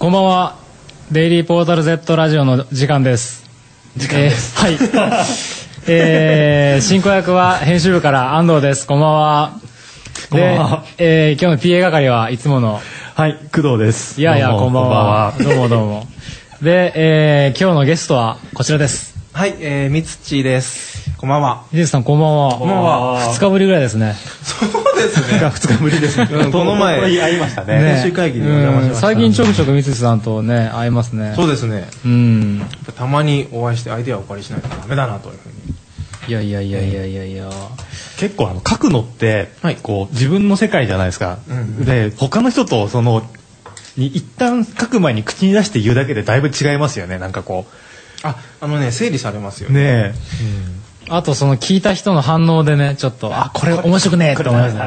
こんばんは。デイリーポータル Z ラジオの時間です。はい。進行役は編集部から安藤です。こんばんは。で、今日の PA 係はいつものはい、工藤です。 いやいや、こんばんは。どうもどうも。で、今日のゲストはこちらです。 はい、みつちです。こんばんは。 みつさん、こんばんは。 こんばんは。 2日ぶりぐらいですね。 そうですね。 2日ぶりですね。 この前会いましたね。 編集会議でお邪魔しました。 最近ちょくちょくみつさんとね、会いますね。 そうですね。たまにお会いしてアイデアをお借りしないとダメだなというふうに。 いや。 結構書くのって、こう自分の世界じゃないですか。で、他の人とに一旦書く前に口に出して言うだけでだいぶ違いますよね。なんかこう。 整理されますよね。 あと聞いた人の反応でね、ちょっとこれ面白くねえって思いますね。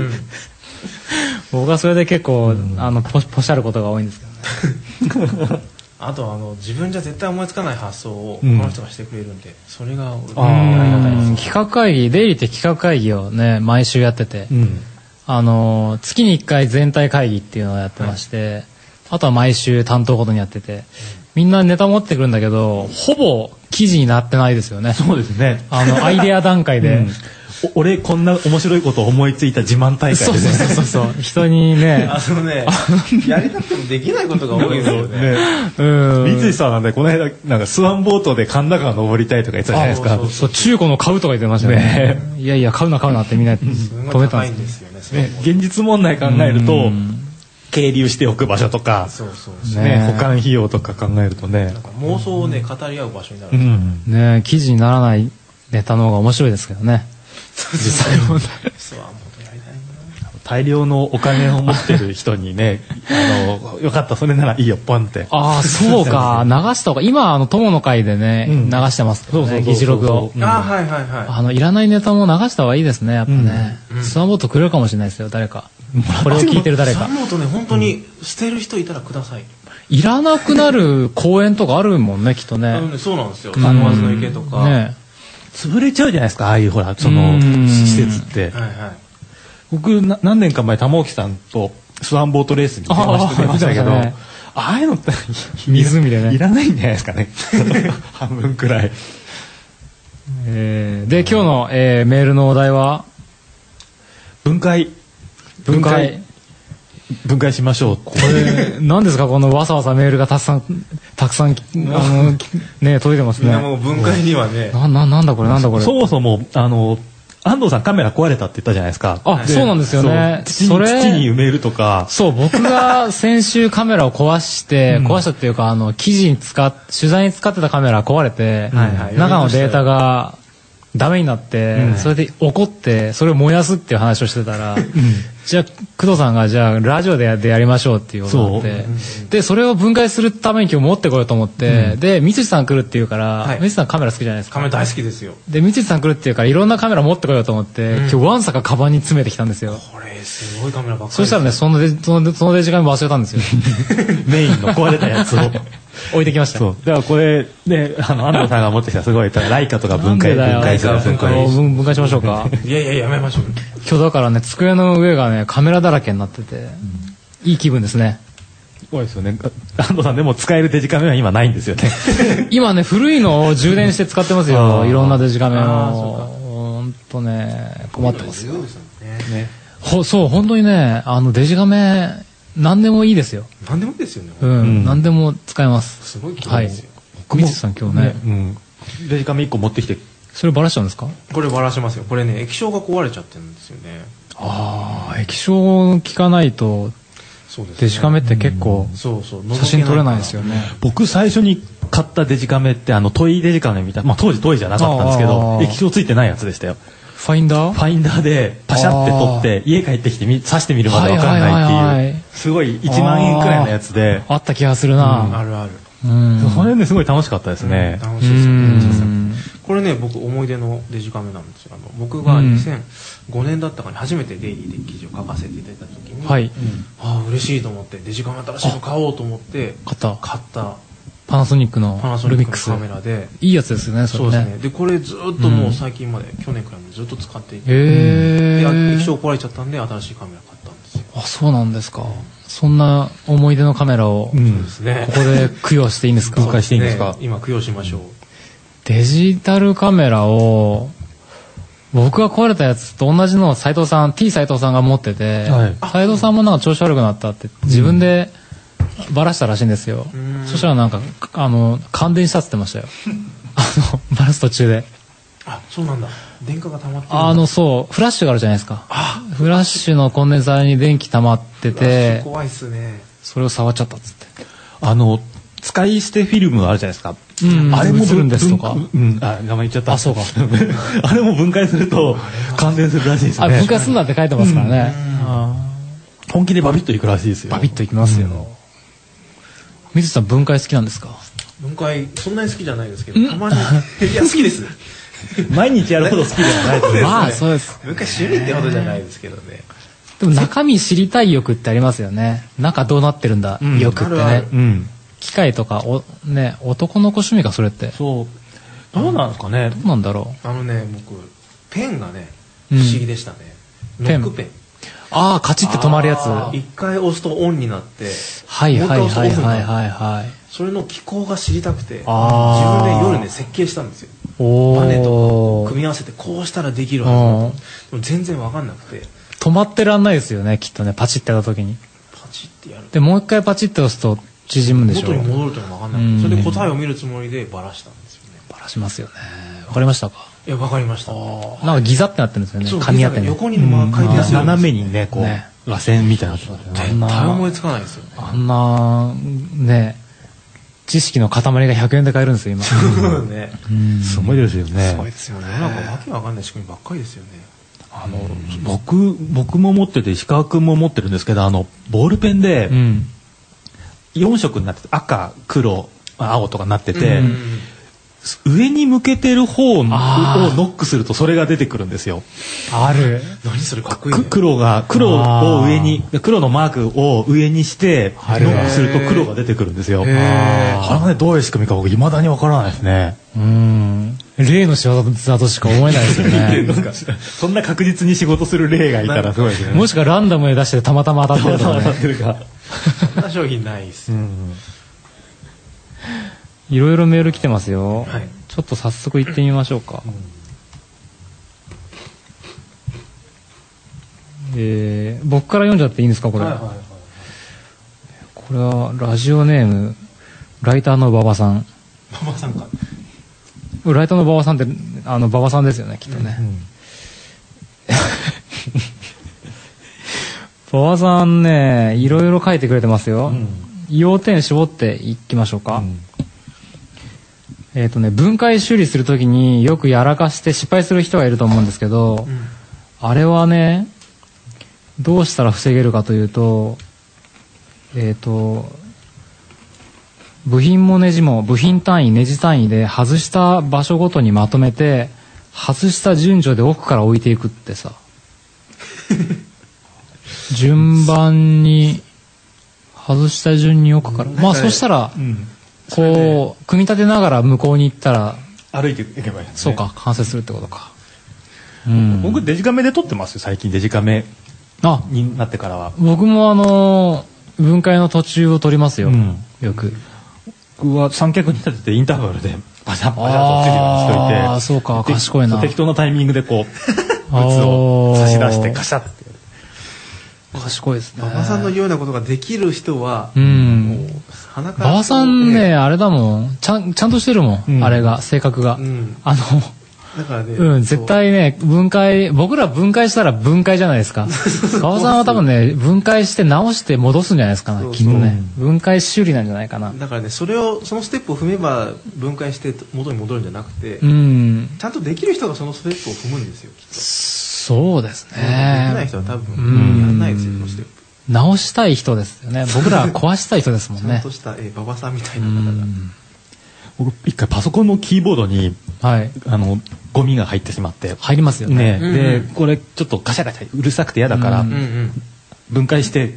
僕はそれで結構ポシャることが多いんですけどね。 あと自分じゃ絶対思いつかない発想をこの人がしてくれるんで、それが企画会議、デイリーって企画会議をね毎週やってて、月に1回全体会議っていうのをやってまして、あとは毎週担当ごとにやってて、みんなネタ持ってくるんだけど、ほぼ記事になってないですよね。 そうですね。 アイデア段階で、 俺こんな面白いことを思いついた自慢大会でね。 そう人にね、 やりたくてもできないことが多いですよね。 三井さんなんでこの間なんかスワンボートで神田川登りたいとか言ってたじゃないですか。 そう中古の買うとか言ってましたね。いや買うなってみんな止めたんですよね。現実問題考えると。係留しておく場所とか、保管費用とか考えるとね、 妄想をね語り合う場所になる。 ね、記事にならないネタの方が面白いですけどね。実際問題。 大量のお金を持ってる人にね、よかったそれならいいよポンって。 そうか、流した方が今友の会でね流してますけどね、議事録を。いらないネタも流した方がいいですね、やっぱね。スワンボートくれるかもしれないですよ、誰か。これを聞いてる誰か。 スワンボートね、本当に捨てる人いたらください。 いらなくなる公園とかあるもんね、きっとね。 そうなんですよ。三ノの池とか。 潰れちゃうじゃないですか、ああいうほら施設って。僕何年か前玉置さんとスワンボートレースに出ましたけど、ああいうのって湖でねいらないんじゃないですかね。半分くらい。 で今日のメールのお題は分解しましょう。 これ何ですか、このわさわさメールがたくさんね届いてますね。 もう分解にはね。 なんだこれ。 そもそも安藤さんカメラ壊れたって言ったじゃないですか。 そうなんですよね。 土に埋めるとか。 そう僕が先週カメラを壊したっていうか記事に取材に使ってたカメラ壊れて、中のデータがダメになって、それで怒ってそれを燃やすっていう話をしてたら、じゃあ工藤さんがじゃあラジオでやりましょうっていうことになって、でそれを分解するために今日持ってこようと思って、で三井さん来るっていうから、三井さんカメラ好きじゃないですか。 カメラ大好きですよ。 で三井さん来るっていうからいろんなカメラ持ってこようと思って、今日わんさかカバンに詰めてきたんですよ。 これすごいカメラばっかり。 そしたらね、そのデジカメ忘れたんですよ。 メインの壊れたやつを置いてきました。 だからこれね、安藤さんが持ってきたすごいライカとか分解する。 分解しましょうか。 いややめましょう。 今日だからね、机の上がねカメラだらけになってて、いい気分ですね。 そうですよね。安藤さんでも使えるデジカメは今ないんですよね。今ね古いのを充電して使ってますよ。いろんなデジカメを。本当ね困ってますよ。そう本当にねデジカメ何でもいいですよ。 何でもいいですよね。 何でも使えます。 すごい綺麗ですよ。 三井さん今日ね、 デジカメ1個持ってきて。 それバラしちゃうんですか？ これバラしますよ。これね液晶が壊れちゃってるんですよね。 液晶効かないとデジカメって結構写真撮れないですよね。 僕最初に買ったデジカメってトイデジカメみたいな、当時トイじゃなかったんですけど液晶ついてないやつでしたよ。 ファインダーでパシャって撮って家帰ってきて刺してみるまで分かんないっていうすごい1万円くらいのやつであった気がするな。 あるある。 それねすごい楽しかったですね。 楽しいですよね。これね僕思い出のデジカメなんですよ。僕が2005年だったかに初めてデイリーで記事を書かせていただいた時に、嬉しいと思ってデジカメ新しいの買おうと思って買ったパナソニックのルミックスカメラでいいやつですよね。 そうですね。でこれずっともう最近まで去年くらいまでずっと使っていて、で液晶壊れちゃったんで新しいカメラ買ったんですよ。 そうなんですか。そんな思い出のカメラをここで供養していいんですか？ 分解していいんですか？ 今供養しましょう。 デジタルカメラを僕が壊れたやつと同じのを斉藤さん T 斉藤さんが持ってて、斉藤さんもなんか調子悪くなったって自分でバラしたらしいんですよ。そしたらなんか感電したって言ってましたよ。バラす途中で。 そうなんだ。電化が溜まってる。 そうフラッシュがあるじゃないですか。フラッシュのコンデンサーに電気溜まってて、 怖いっすね。 それを触っちゃったっつって。 使い捨てフィルムあるじゃないですか。 あれもするんですとか。 名前言っちゃった。 そうか。 あれも分解すると感電するらしいですね。 分解するなって書いてますからね。 本気でバビッといくらしいですよ。 バビッといきますよ。水さん分解好きなんですか？ 分解そんなに好きじゃないですけど、たまにいや好きです。 毎日やるほど好きではないですね。 そうです。 分解趣味ってほどじゃないですけどね。 でも中身知りたい欲ってありますよね。中どうなってるんだ欲ってね。機械とか男の子趣味かそれって。 そう。どうなんですかね。 どうなんだろう。 僕ペンがね不思議でしたね。ノックペン。 カチッて止まるやつ。 一回押すとオンになって、 はいはいはいはいはい。 それの機構が知りたくて、自分で夜ね設計したんですよ。バネとか組み合わせてこうしたらできるはず。でも全然わかんなくて。 止まってらんないですよね、きっとね、パチッてやった時に。 パチッてやる。 でもう一回パチッて押すと縮むんでしょ。 元に戻るというのがわかんない。それで答えを見るつもりでバラしたんですよね。 バラしますよね。わかりましたか？ いや、わかりました。 なんかギザってなってるんですよね。紙当てに横に回転する。 斜めにね、こう螺旋みたいな。 絶対思いつかないですよね。 あんなね、知識の塊が100円で買えるんですよ今。 ね。 すごいですよね。 すごいですよね。なんかわけわかんない仕組みばっかりですよね。 僕も持ってて石川君も持ってるんですけど、ボールペンで4色になってて、赤黒青とかなってて、上に向けてる方をノックするとそれが出てくるんですよ。 ある。 何それかっこいいね。 黒を上に、黒のマークを上にしてノックすると黒が出てくるんですよ。あれはね、どういう仕組みか僕未だにわからないですね。 例の仕業だとしか思えないですよね。 そんな確実に仕事する例がいたらすごいですね。 もしくはランダムで出してたまたま当たってるとかね。 そんな商品ないっす。 いろいろメール来てますよ。ちょっと早速行ってみましょうか。僕から読んじゃっていいんですかこれ。これはラジオネームライターの馬場さん。 馬場さんか。 ライターの馬場さんって馬場さんですよねきっとね。馬場さんねいろいろ書いてくれてますよ。要点絞っていきましょうか。分解修理するときによくやらかして失敗する人がいると思うんですけど、あれはねどうしたら防げるかというと、部品もネジも部品単位ネジ単位で外した場所ごとにまとめて外した順序で奥から置いていくってさ順番に外した順に奥からそしたら、こう組み立てながら向こうに行ったら歩いていけばいいですね。 そうか完成するってことか。 僕デジカメで撮ってますよ最近。デジカメになってからは。 僕も分解の途中を撮りますよ、よく。 僕は三脚に立ててインターバルでバシャッバシャッと落ちるようにしといて、 そうか賢いな。 適当なタイミングでこう物を差し出してカシャッて。 賢いですね。 馬場さんのようなことができる人は、 馬場さんねあれだもんちゃんとしてるもん、あれが性格が。 だからね、 絶対ね僕ら分解したら分解じゃないですか。馬場さんは多分ね分解して直して戻すんじゃないですかきっとね。分解修理なんじゃないかな。 だからねそのステップを踏めば分解して元に戻るんじゃなくて、ちゃんとできる人がそのステップを踏むんですよきっと。 そうですね。 できない人は多分やらないですよそのステップ。 直したい人ですよね。僕らは壊したい人ですもんね。 ちゃんとした馬場さんみたいな方が。 僕一回パソコンのキーボードにゴミが入ってしまって。 入りますよね。 でこれちょっとガシャガシャうるさくて嫌だから分解して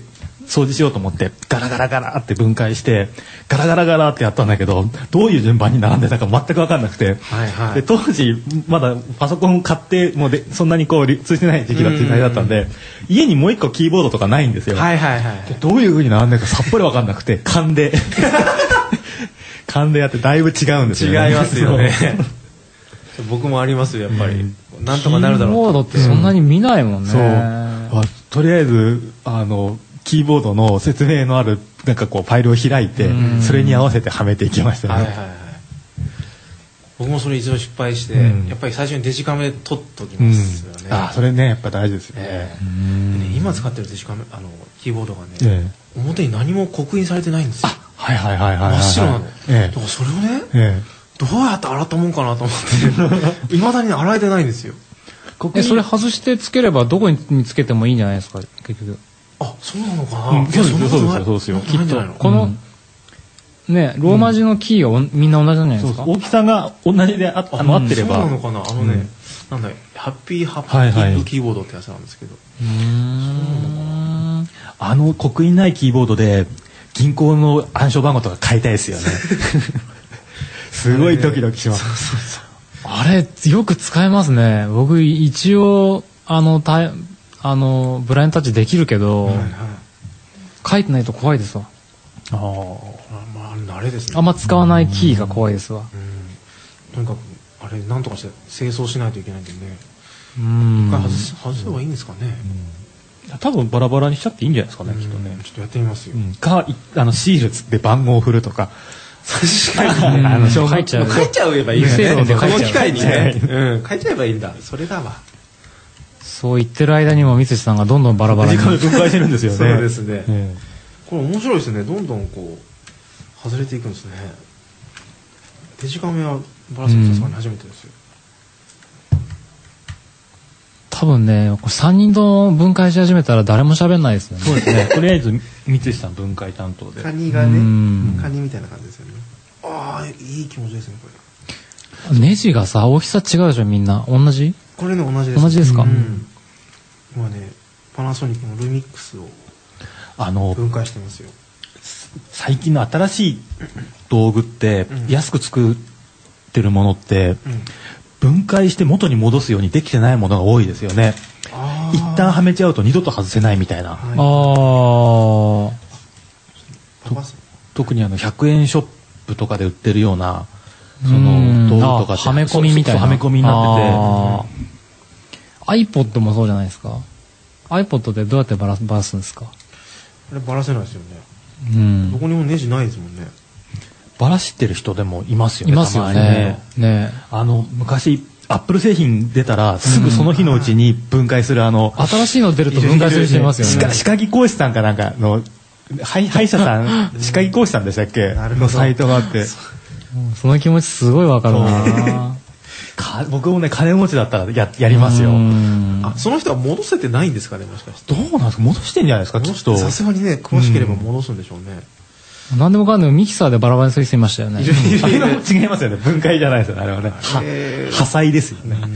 掃除しようと思ってガラガラガラって分解してガラガラガラってやったんだけど、どういう順番に並んでたか全く分かんなくて、で当時まだパソコン買ってもうでそんなにこう流通してない時期だって時代だったんで、家にもう一個キーボードとかないんですよ。でどういう風に並んでるかさっぱり分かんなくて勘で勘でやってだいぶ違うんですよね。 違いますよね僕もありますよやっぱり、なんとかなるだろう。 キーボードってそんなに見ないもんね。 とりあえずキーボードの説明のあるなんかこうファイルを開いて、それに合わせてはめていきましたね。 僕もそれ一度失敗して、やっぱり最初にデジカメで撮っときますよね。 それねやっぱ大事ですよね。 今使ってるデジカメキーボードがね、表に何も刻印されてないんですよ。 真っ白なの。だからそれをね、どうやって洗ったもんかなと思っていまだに洗えてないんですよ。 それ外してつければどこにつけてもいいんじゃないですか結局。 そうなのかな。 そうですよ。 きっとこのねローマ字のキーがみんな同じじゃないですか。 大きさが同じで合ってれば。 そうなのかな。なんだハッピーキーボードってやつなんですけど。 刻印ないキーボードで銀行の暗証番号とか変えたいですよね。すごいドキドキします。 あれよく使えますね。僕一応ブラインドタッチできるけど、書いてないと怖いですわ。 慣れですね。 あんま使わないキーが怖いですわ。 とにかくあれなんとかして清掃しないといけないんでね。一回外せばいいんですかね。 多分バラバラにしちゃっていいんじゃないですかね。きっとね。 ちょっとやってみますよ。 シールつって番号を振るとか。 確かに書いちゃえばいいですね。この機会にね、書いちゃえばいいんだ。それだわ。 そう言ってる間にも三石さんがどんどんバラバラに分解してるんですよね。 そうですね。これ面白いですね。どんどんこう外れていくんですね。デジカメはバラすのさすがに初めてですよ。 多分ね3人と分解し始めたら誰も喋んないですよね。 そうですね。とりあえず三石さん分解担当で。 カニがね、カニみたいな感じですよね。いい気持ちですねこれ。ネジがさ大きさ違うでしょみんな。同じ？ これね同じです。 同じですか？ 今ねパナソニックのルミックスを分解してますよ。 最近の新しい道具って安く作ってるものって分解して元に戻すようにできてないものが多いですよね。一旦はめちゃうと二度と外せないみたいな。特に100円ショップとかで売ってるようなその道具とかってはめ込みみたいな。 はめ込みになってて。iPod もそうじゃないですか。iPod でどうやってバラすんですか？ あれバラせないですよね。どこにもネジないですもんね。 バラしてる人でもいますよね。 いますよね。 昔アップル製品出たらすぐその日のうちに分解する新しいの出ると分解する人いますよね。 歯科技工士さんかなんかの歯医者さん歯科技工士さんでしたっけのサイトがあって、 その気持ちすごいわかるな。 僕もね金持ちだったらやりますよ。 その人は戻せてないんですかねもしかして。 どうなんですか？戻してんじゃないですか？ さすがにね詳しければ戻すんでしょうね。 何でもかんでもミキサーでバラバラにする人いましたよね。 違いますよね。分解じゃないですよね。あれはね。破砕ですよね。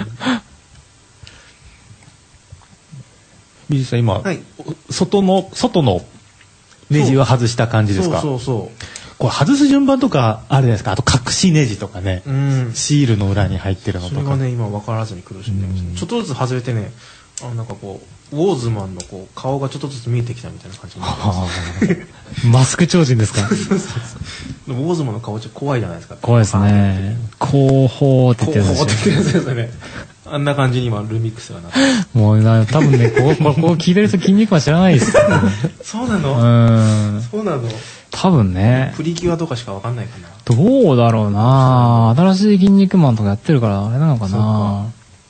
美術さん今、外のネジは外した感じですか？これ外す順番とかあるじゃないですか。あと隠しネジとかね、シールの裏に入ってるのとか。 それがね今分からずに苦しんでますね。ちょっとずつ外れてね、なんかこうウォーズマンのこう顔がちょっとずつ見えてきたみたいな感じになってます。 マスク超人ですか？ ウォーズマンの顔ちょっと怖いじゃないですか。 怖いですね。後方って言ってるんですよね。あんな感じに今ルミックスがなって。 もう多分ねこう聞いてる人筋肉マン知らないです。 そうなの？そうなの？ 多分ね。 プリキュアとかしかわかんないかな。 どうだろうな。新しい筋肉マンとかやってるからあれなのかな。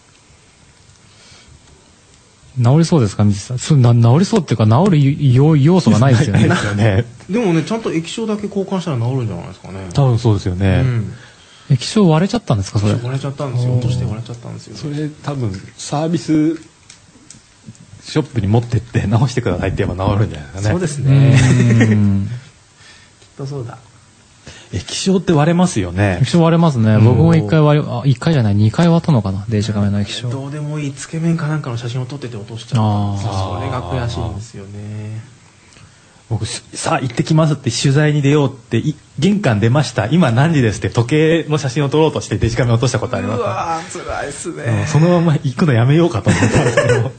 治りそうですか、水さん。治りそうっていうか治る要素がないですよね。 でもねちゃんと液晶だけ交換したら治るんじゃないですかね。 多分そうですよね。 液晶割れちゃったんですかそれ。 割れちゃったんですよ。落として割れちゃったんですよ。 それ多分サービスショップに持ってって直してくださいって言えば治るんじゃないですかね。 そうですね。きっとそうだ。 液晶って割れますよね。 液晶割れますね。僕も1回じゃない2回割ったのかなデジカメの液晶。 どうでもいいつけ麺かなんかの写真を撮ってて落としちゃったんですよ。それが悔しいんですよね。 僕さあ行ってきますって取材に出ようって玄関出ました、今何時ですって時計の写真を撮ろうとしてデジカメ落としたことあります。 うわー辛いっすね、 そのまま行くのやめようかと思ったんですけど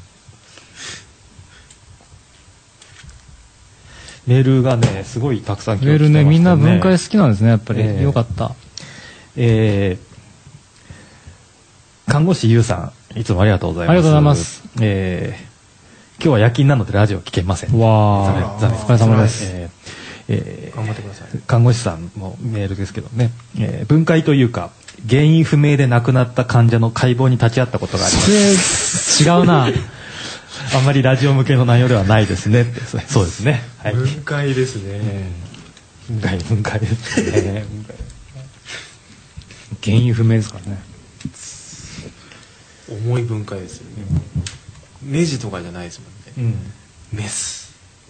メールがねすごいたくさん来てましたね。 メールね、みんな文化好きなんですね、やっぱり。よかった。 看護師ゆうさん、いつもありがとうございます。 ありがとうございます。 今日は夜勤なのでラジオ聞けません。 わー、 残念。 お疲れ様です。 頑張ってください。 看護師さんのメールですけどね、分解というか原因不明で亡くなった患者の解剖に立ち会ったことがあります。 違うなあんまりラジオ向けの内容ではないですねって。そうですね、 はい、分解ですね、 分解ですね原因不明ですからね。 重い分解ですよね。ネジとかじゃないですもんね、メス。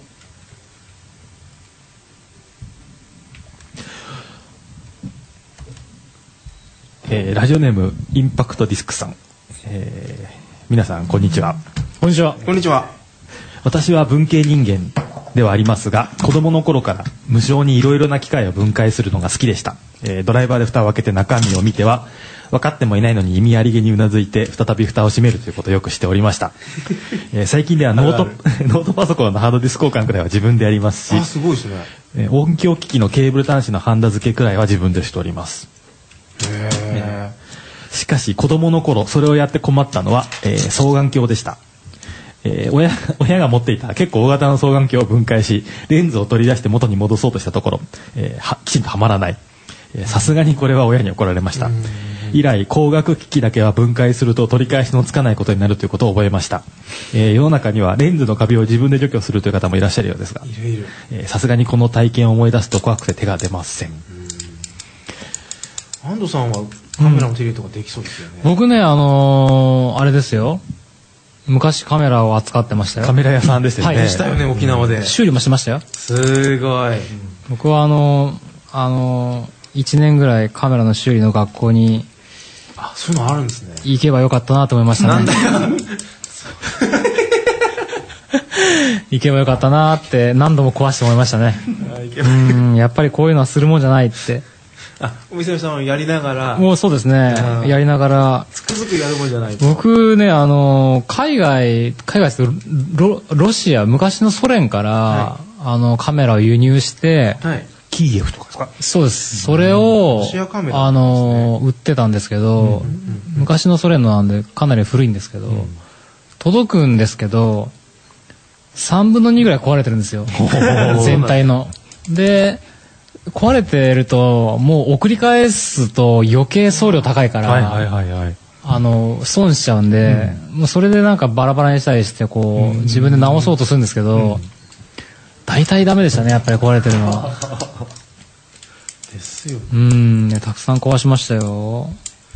ラジオネームインパクトディスクさん、皆さんこんにちは。 こんにちは。 こんにちは。 私は文系人間ではありますが、子供の頃から無償にいろいろな機械を分解するのが好きでした。ドライバーで蓋を開けて中身を見ては分かってもいないのに意味ありげにうなずいて再び蓋を閉めるということをよくしておりました。最近ではノートパソコンのハードディスク交換くらいは自分でやりますし、 すごいですね。 音響機器のケーブル端子のハンダ付けくらいは自分でしております。しかし子供の頃それをやって困ったのは、双眼鏡でした。親が持っていた結構大型の双眼鏡を分解しレンズを取り出して元に戻そうとしたところ、きちんとはまらない。さすがにこれは親に怒られました。以来光学機器だけは分解すると取り返しのつかないことになるということを覚えました。世の中にはレンズのカビを自分で除去するという方もいらっしゃるようですが、さすがにこの体験を思い出すと怖くて手が出ません。 安藤さんはカメラの手入れとかできそうですよね。 僕ね、あれですよ、昔カメラを扱ってましたよ。 カメラ屋さんですよね。 はい、 したよね、沖縄で。 修理もしましたよ。 すごい。 僕は1年ぐらいカメラの修理の学校にそういうのあるんですね。 行けばよかったなと思いましたね。なんだよ行けばよかったなって何度も壊して思いましたね。やっぱりこういうのはするもんじゃないって。 お店の人はやりながら。 もうそうですね、やりながらつくづくやるもんじゃない。 僕ね、海外ロシア、昔のソ連から、カメラを輸入して、 キーエフとかですか。 そうです。それを売ってたんですけど、昔のソ連のなんでかなり古いんですけど、届くんですけど3分の2ぐらい壊れてるんですよ全体の。で壊れてるともう送り返すと余計送料高いから損しちゃうんで、もうそれでなんかバラバラにしたりしてこう自分で直そうとするんですけど、大体ダメでしたね、やっぱり壊れてるのは。 ですよね。たくさん壊しましたよ。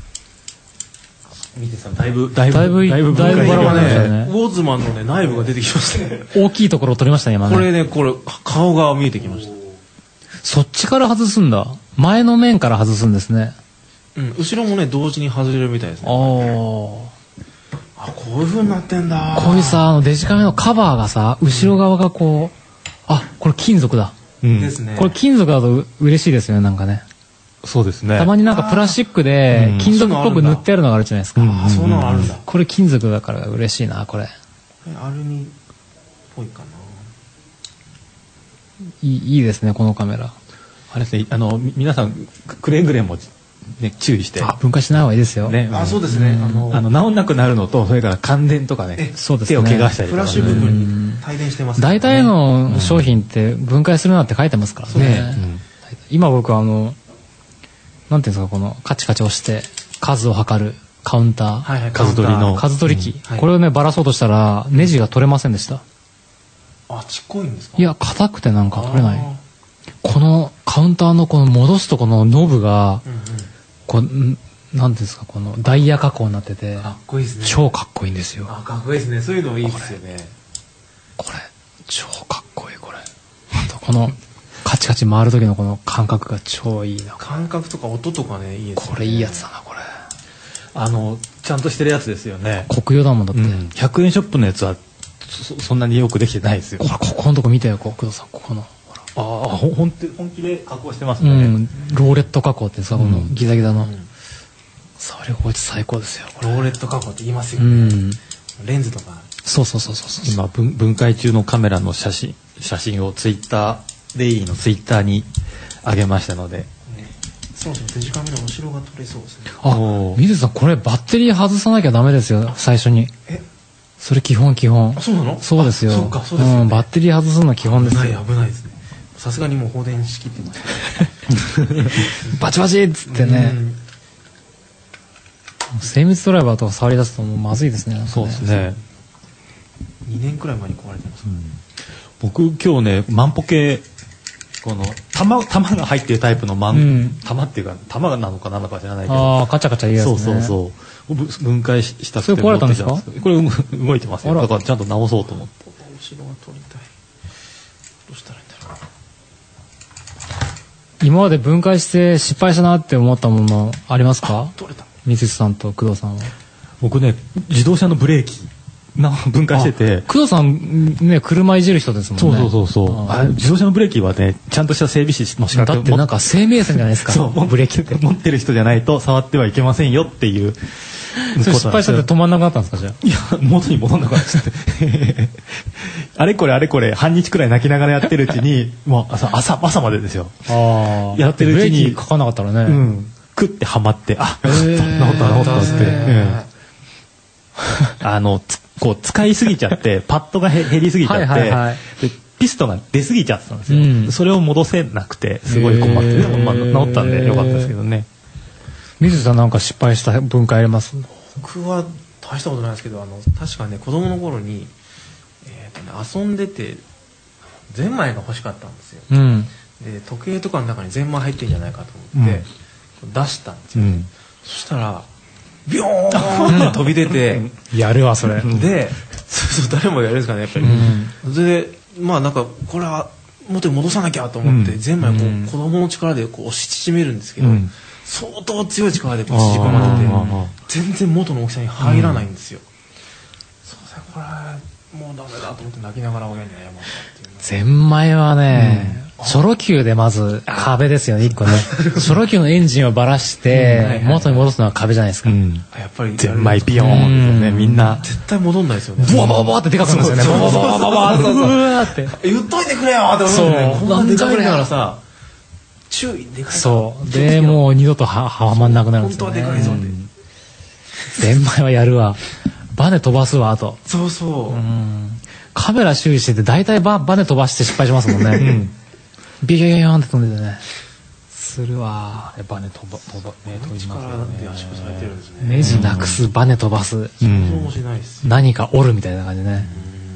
見てさんだいぶバラバラでしたね。 ウォーズマンのね内部が出てきましたね。 大きいところを取りましたね今ね。 これ顔が見えてきました。 そっちから外すんだ。前の面から外すんですね。 後ろもね同時に外れるみたいですね。こういう風になってんだ。 こういうさデジカメのカバーがさ後ろ側がこう、これ金属だ。 ですね。 これ金属だと嬉しいですよね、なんかね。 そうですね。 たまになんかプラスチックで金属っぽく塗ってあるのがあるじゃないですか。 そういうのがあるんだ。 これ金属だから嬉しいな、これ。 アルミっぽいかな。 いいですね、このカメラ。 あれですね、皆さんくれぐれもね注意して。 分解しない方がいいですよ。 ね。 そうですね。 治んなくなるのと、それから感電とかね、手を怪我したりとか。 フラッシュ部分に帯電してます。 大体の商品って分解するなって書いてますからね。今僕なんていうんですか、このカチカチ押して数を測るカウンター、数取り機、これをねばらそうとしたらネジが取れませんでした。 ちっこいんですか。 いや硬くてなんか取れない。このカウンターのこの戻すとこのノブがなんていうんですか、このダイヤ加工になっててかっこいいですね。 超かっこいいんですよ。 かっこいいですね。そういうのいいですよね。 これ超かっこいい。これこのカチカチ回る時のこの感覚が超いいな。 感覚とか音とかね、いいですね。 これいいやつだな、これ。 ちゃんとしてるやつですよね。 国用だもんだって。 100円ショップのやつはそんなによくできてないですよ。 ここのとこ見てよ、工藤さん、ここの。 本気で加工してますね。 ローレット加工ってさ、このギザギザの。触り心地最高ですよ。 ローレット加工って言いますよね。レンズとか。 そう。 今分解中のカメラの写真をツイッター、デイリーのツイッターに上げましたので。 そうデジカメの後ろが撮れそうですね。 水さん、これバッテリー外さなきゃダメですよ、最初に。それ基本。 そうなの？ そうですよ。 そうですよね。 バッテリー外すの基本ですよ。 危ないですね。さすがにもう放電しきってますね。 バチバチっつってね。精密ドライバーとか触り出すともうまずいですね。 そうですね。 2年くらい前に壊れてます。 僕今日ね、万歩計、この玉が入ってるタイプの玉っていうか、玉なのか何だか知らないけど。 カチャカチャ言うやつね。 そう。分解したくて。 それ壊れたんですか？ これ動いてますよ。だからちゃんと直そうと思って。 後ろが取りたい。どうしたらいいんだろう。 今まで分解して失敗したなって思ったものありますか？ 取れた。 水さんと工藤さんは。 僕ね、自動車のブレーキ分解してて。 工藤さんね、車いじる人ですもんね。 そう。自動車のブレーキはね、ちゃんとした整備士の資格だってなんか生命線じゃないですか。 そう、ブレーキって持ってる人じゃないと触ってはいけませんよっていう。 それ失敗したって止まんなくなったんですか？じゃあ。 いや、元に戻んなくなっちゃってあれこれ半日くらい泣きながらやってるうちに、もう朝までですよ。やってるうちにブレーキかかなかったらね、 クッてはまって、治ったってこう使いすぎちゃってパッドが減りすぎちゃってでピストンが出すぎちゃってたんですよ。それを戻せなくてすごい困って、でも治ったんでよかったですけどね。 水さんなんか失敗した分解あります？ 僕は大したことないですけど、確かね、子供の頃に、遊んでてゼンマイが欲しかったんですよ。で時計とかの中にゼンマイ入ってるんじゃないかと思って出したんですよ。そしたらビョーンって飛び出てやるわそれで、そう誰もやるんですかね、やっぱり。それでなんかこれは元に戻さなきゃと思ってゼンマイを子供の力でこう押し縮めるんですけど、相当強い力で縮こまれて全然元の大きさに入らないんですよ。これもうダメだと思って泣きながら親に謝ったっていう。 ゼンマイはね、チョロ Q でまず壁ですよね、1個ね。チョロ Q のエンジンをばらして元に戻すのは壁じゃないですか。 やっぱりゼンマイビヨーンってね、みんな絶対戻んないですよね。 ボワボワボワってでかくなるんですよね。ボワボワボワって言っといてくれよって思うんだよね。こんなでかいからさ、注意でかい。 そうでもう二度とはまんなくなるんですよね。 本当はでかいぞって。 ゼンマイはやるわ。バネ飛ばすわ、あと。 そう。 カメラ修理してて大体バネ飛ばして失敗しますもんね。ビヨヨヨンって飛んでてね。するわ。 バネ飛びますよね。圧縮されてるんですね。 ネジなくす、バネ飛ばす。 想像もしないです。 何か折るみたいな感じね。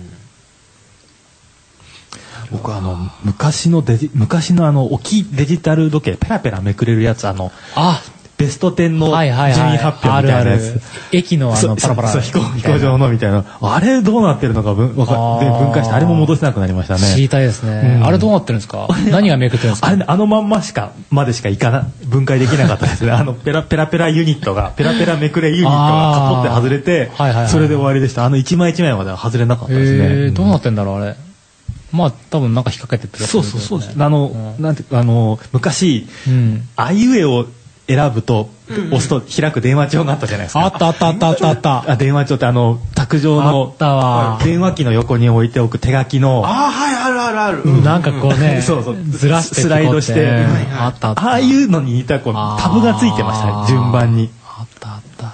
僕昔の大きいデジタル時計ペラペラめくれるやつベスト10の順位発表みたいなやつ、 駅のパラパラ飛行場のみたいな、あれどうなってるのか分解してあれも戻せなくなりましたね。 知りたいですね。あれどうなってるんですか？何がめくってるんですか？ あれまんままでしか分解できなかったですね。ペラペラユニットがペラペラめくれユニットがカポって外れて、それで終わりでした。一枚一枚までは外れなかったですね。 どうなってんだろうあれ。まあ多分なんか引っ掛けてってる。 そうです。なんて昔あいうえを選ぶと押すと開く電話帳があったじゃないですか。 あった電話帳って卓上の電話機の横に置いておく手書きの、 ある。 なんかこうね、ずらしてスライドして、 ああいうのに似たタブがついてましたね、順番に。 あった。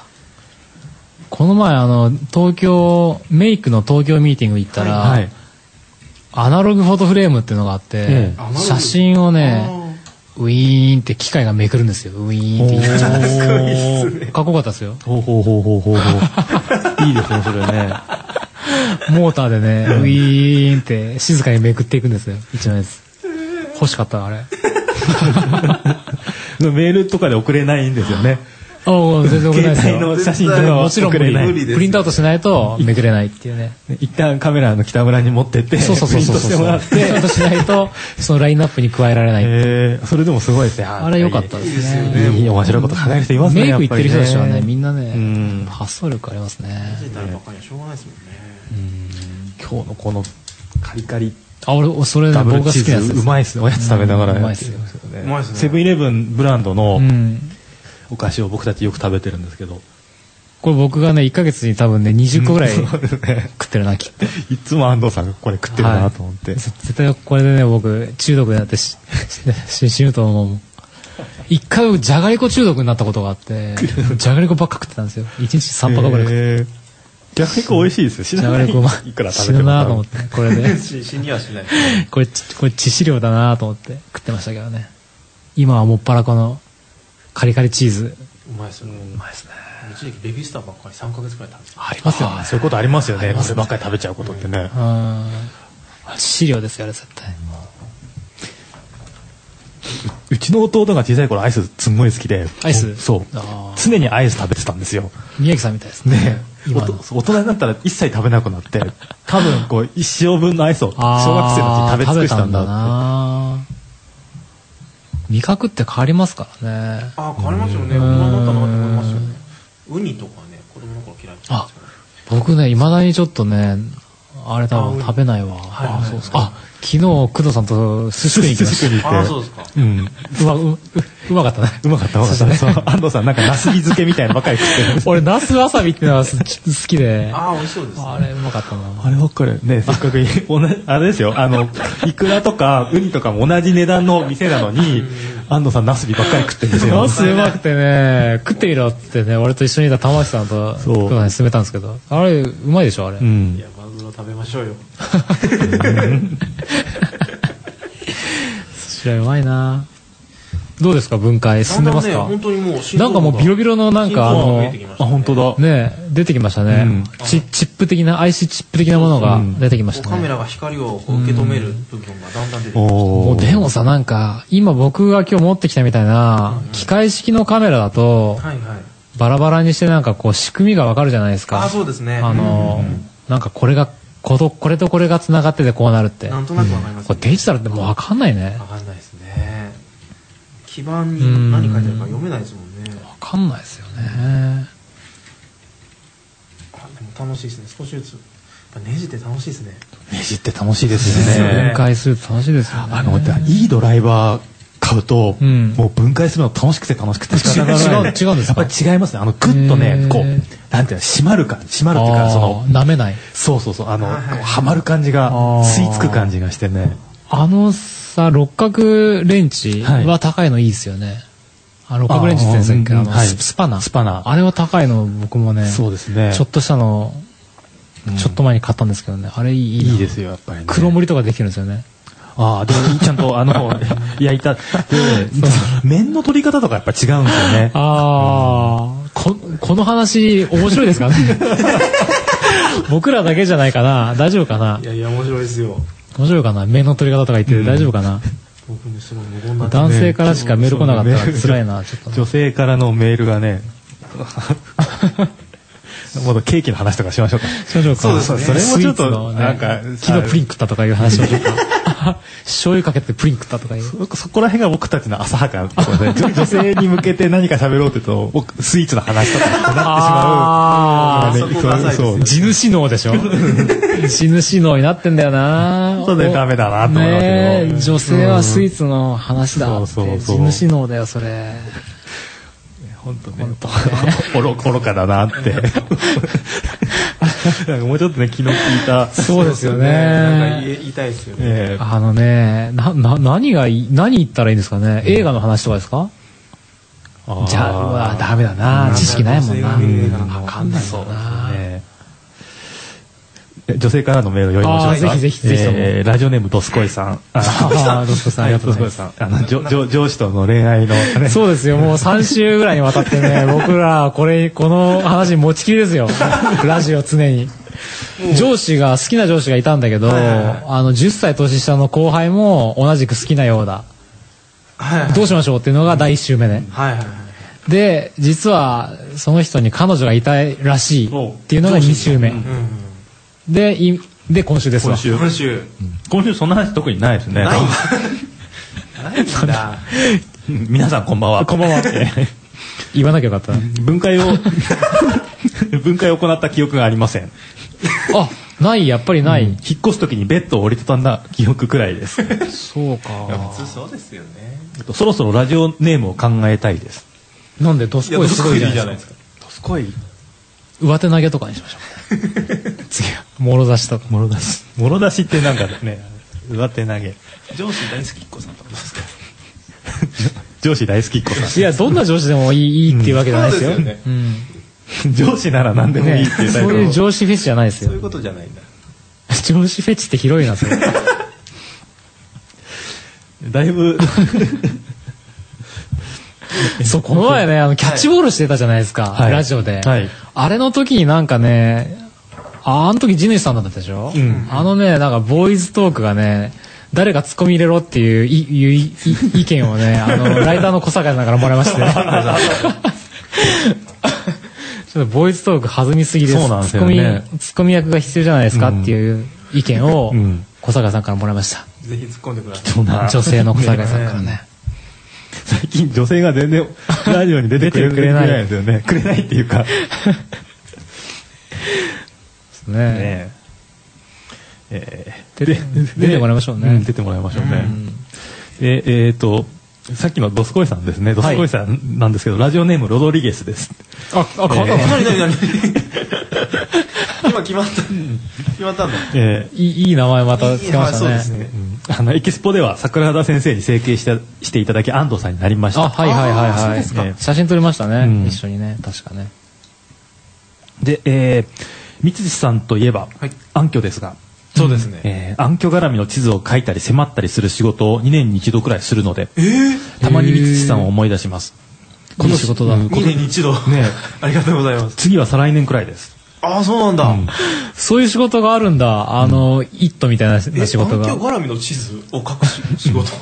この前メイクの東京ミーティング行ったら、アナログフォトフレームっていうのがあって、写真をね、ウィーンって機械がめくるんですよ。ウィーンってかっこよかったですよ。 ほういいですねそれね。 モーターでね、ウィーンって静かにめくっていくんですよ、一枚です。欲しかったあれ。 メールとかで送れないんですよね。 全然送れないですよ。 携帯の写真とかもちろん無理。プリントアウトしないとめくれないっていうね。 一旦カメラの北村に持ってってプリントしてもらって、 プリントアウトしないとそのラインナップに加えられない。 それでもすごいですね。 あれ良かったですね。 いい面白いこと考える人いますね。 メイク行ってる人たちはね、みんなね、発想力ありますね。 デジタルばっかりはしょうがないですもんね。 今日のこのカリカリ俺それね僕が好きなやつです。 うまいっすね。おやつ食べながら。 うまいっすよね。 セブンイレブンブランドのお菓子を僕たちよく食べてるんですけど、 これ僕がね1ヶ月に多分ね20個ぐらい食ってるなきっと。 いつも安藤さんがこれ食ってるなと思って、 絶対これでね僕中毒になって死ぬと思う。一回じゃがりこ中毒になったことがあってじゃがりこばっか食ってたんですよ。1日3箱ぐらい食って。じゃがりこ美味しいですよ。 じゃがりこいくら食べても死ぬなと思ってこれで死にはしない。 これ致死量だなと思って食ってましたけどね。今はもっぱらこのカリカリチーズうまいですね。 うまいですね。 一時期ベビースターばっかり3ヶ月くらい食べてた。 ありますよね。 そういうことありますよね。そればっかり食べちゃうことってね。 致死量ですよね絶対。 うちの弟が小さい頃アイスすんごい好きで。 アイス？ そう。常にアイス食べてたんですよ。 宮城さんみたいですね。 大人になったら一切食べなくなって、多分こう一生分のアイスを小学生のうちに食べ尽くしたんだって。 味覚って変わりますからね。 変わりますよね。大人になったなって思いますよね。ウニとかね、子供の頃嫌いだったんですけど。 僕ね、未だにちょっとね、あれ多分食べないわ。そうですか。昨日工藤さんと寿司食いに行きました。 そうですか。 うまかったね。 うまかった。安藤さんなんかナスビ漬けみたいなばっかり食ってる。 俺ナスわさびってのは好きで。 美味しそうですね。 あれうまかったな。 あればっかりね、せっかくあれですよ。イクラとかウニとかも同じ値段の店なのに、安藤さんナスビばっかり食ってるんですよ。 ナスうまくてね、食ってみろってね、俺と一緒にいた玉木さんと工藤さんに勧めたんですけど、あれうまいでしょあれ。 いやマグロ食べましょうよ。 寿司はうまいな。どうですか分解進んでますか？ 本当にもうなんかもうビロビロのなんか本当だね出てきましたね。チップ的なアイスチップ的なものが出てきましたね。 カメラが光を受け止める部分がだんだん出てきました。 もうでもさなんか今僕が今日持ってきたみたいな機械式のカメラだとバラバラにしてなんかこう仕組みがわかるじゃないですか。 そうですね。 なんかこれとこれが繋がっててこうなるって。 なんとなくわかります。 これデジタルってもうわかんないね。 わかんないですね。基板に何書いてあるか読めないですもんね。 わかんないですよね。 でも楽しいですね。少しずつ。ネジって楽しいですね。 ネジって楽しいですよね。 分解すると楽しいですよね。 いいドライバー買うと、もう分解するの楽しくて違うんですか？ やっぱり違いますね。グッとね、こう、なんていうの、締まるっていうか、 舐めない。 そう、はまる感じが、吸い付く感じがしてね。 六角レンチは高いのいいですよね。六角レンチって言うんですか？スパナ。あれは高いの僕もね、ちょっとしたの、ちょっと前に買ったんですけどね、あれいいですよ、やっぱりね。 黒盛りとかできるんですよね。 でもちゃんと焼いた麺の取り方とかやっぱ違うんですよね。 この話面白いですかね。僕らだけじゃないかな。大丈夫かな。 いや面白いですよ。 面白いかな。麺の取り方とか言って大丈夫かな。男性からしかメール来なかったら辛いな。ちょっと女性からのメールがね。もっとケーキの話とかしましょうか。 そうですね。 それもちょっとなんか昨日プリン食ったとかいう話をしましょうか。醤油かけてプリン食ったとかいう。 そこら辺が僕たちの浅はか女性に向けて何か喋ろうって言うと僕スイーツの話とかになってしまう。 地主脳でしょ。地主脳になってんだよな。 そうでダメだなと思いますけど。 女性はスイーツの話だって。地主脳だよそれ。 本当ね、愚かだなって。なんかもうちょっとね昨日聞いた。 そうですよね。 なんか言いたいですよね。 何言ったらいいんですかね。映画の話とかですか？じゃあダメだな。知識ないもんな。わかんないもんな。 女性からのメールを読みましょうか。 ぜひ。 ラジオネームドスコイさん。 ドスコイさん、ありがとうございます。 上司との恋愛のね。 そうですよ。もう3週ぐらいにわたってね、僕らこの話持ちきりですよ。ラジオ常に。好きな上司がいたんだけど、10歳年下の後輩も同じく好きなようだ。どうしましょうっていうのが第1週目ね。で、実はその人に彼女がいたいらしいっていうのが2週目。で今週ですわ。 今週そんな話特にないですね。ないんだ。 皆さんこんばんは。 こんばんはって言わなきゃよかった。 分解を行った記憶がありません。 やっぱりない、 引っ越す時にベッドを折りたたんだ記憶くらいです。 そうか。 普通そうですよね。 そろそろラジオネームを考えたいです。 なんでドスコイすごいじゃないですか。 ドスコイ上手投げとかにしましょう。次はもろ出しとか。 もろ出しってなんかね、上手投げ。 上司大好きっ子さんとかですか。 上司大好きっ子さん。 いや、どんな上司でもいいっていうわけじゃないですよ。 そうですよね。 上司なら何でもいいっていうタイプ。 そういう上司フェチじゃないですよ。 そういうことじゃないんだ。 上司フェチって広いな、それ。 だいぶそう、この前ね、キャッチボールしてたじゃないですか、ラジオで。あれの時になんかね、あの時地主さんだったでしょ。なんかボーイズトークがね、誰がツッコミ入れろっていう意見をね、ライターの小坂さんからもらいまして。ちょっとボーイズトーク弾みすぎです。 そうなんですよね。 ツッコミ役が必要じゃないですかっていう意見を小坂さんからもらいました。 ぜひ突っ込んでください。女性の小坂さんからね。 最近女性が全然ラジオに出てくれないですよね。くれないっていうか。 ね出てもらいましょうね。 出てもらいましょうね。さっきのドスコイさんですね。ドスコイさんなんですけど、ラジオネームロドリゲスです。 何今決まったんだ。 いい名前またつけましたね。 そうですね。 エキスポでは桜田先生に整形していただき安藤さんになりました。 はい。写真撮りましたね。一緒にね、確かね。 で、三辻さんといえば暗渠ですが。 そうですね。 暗渠絡みの地図を書いたり迫ったりする仕事を2年に1度くらいするので、たまに三辻さんを思い出します。 この仕事だ。 2年に1度。ね、ありがとうございます。 次は再来年くらいです。 ああ、そうなんだ。 そういう仕事があるんだ。イットみたいな仕事が。 暗渠絡みの地図を書く仕事。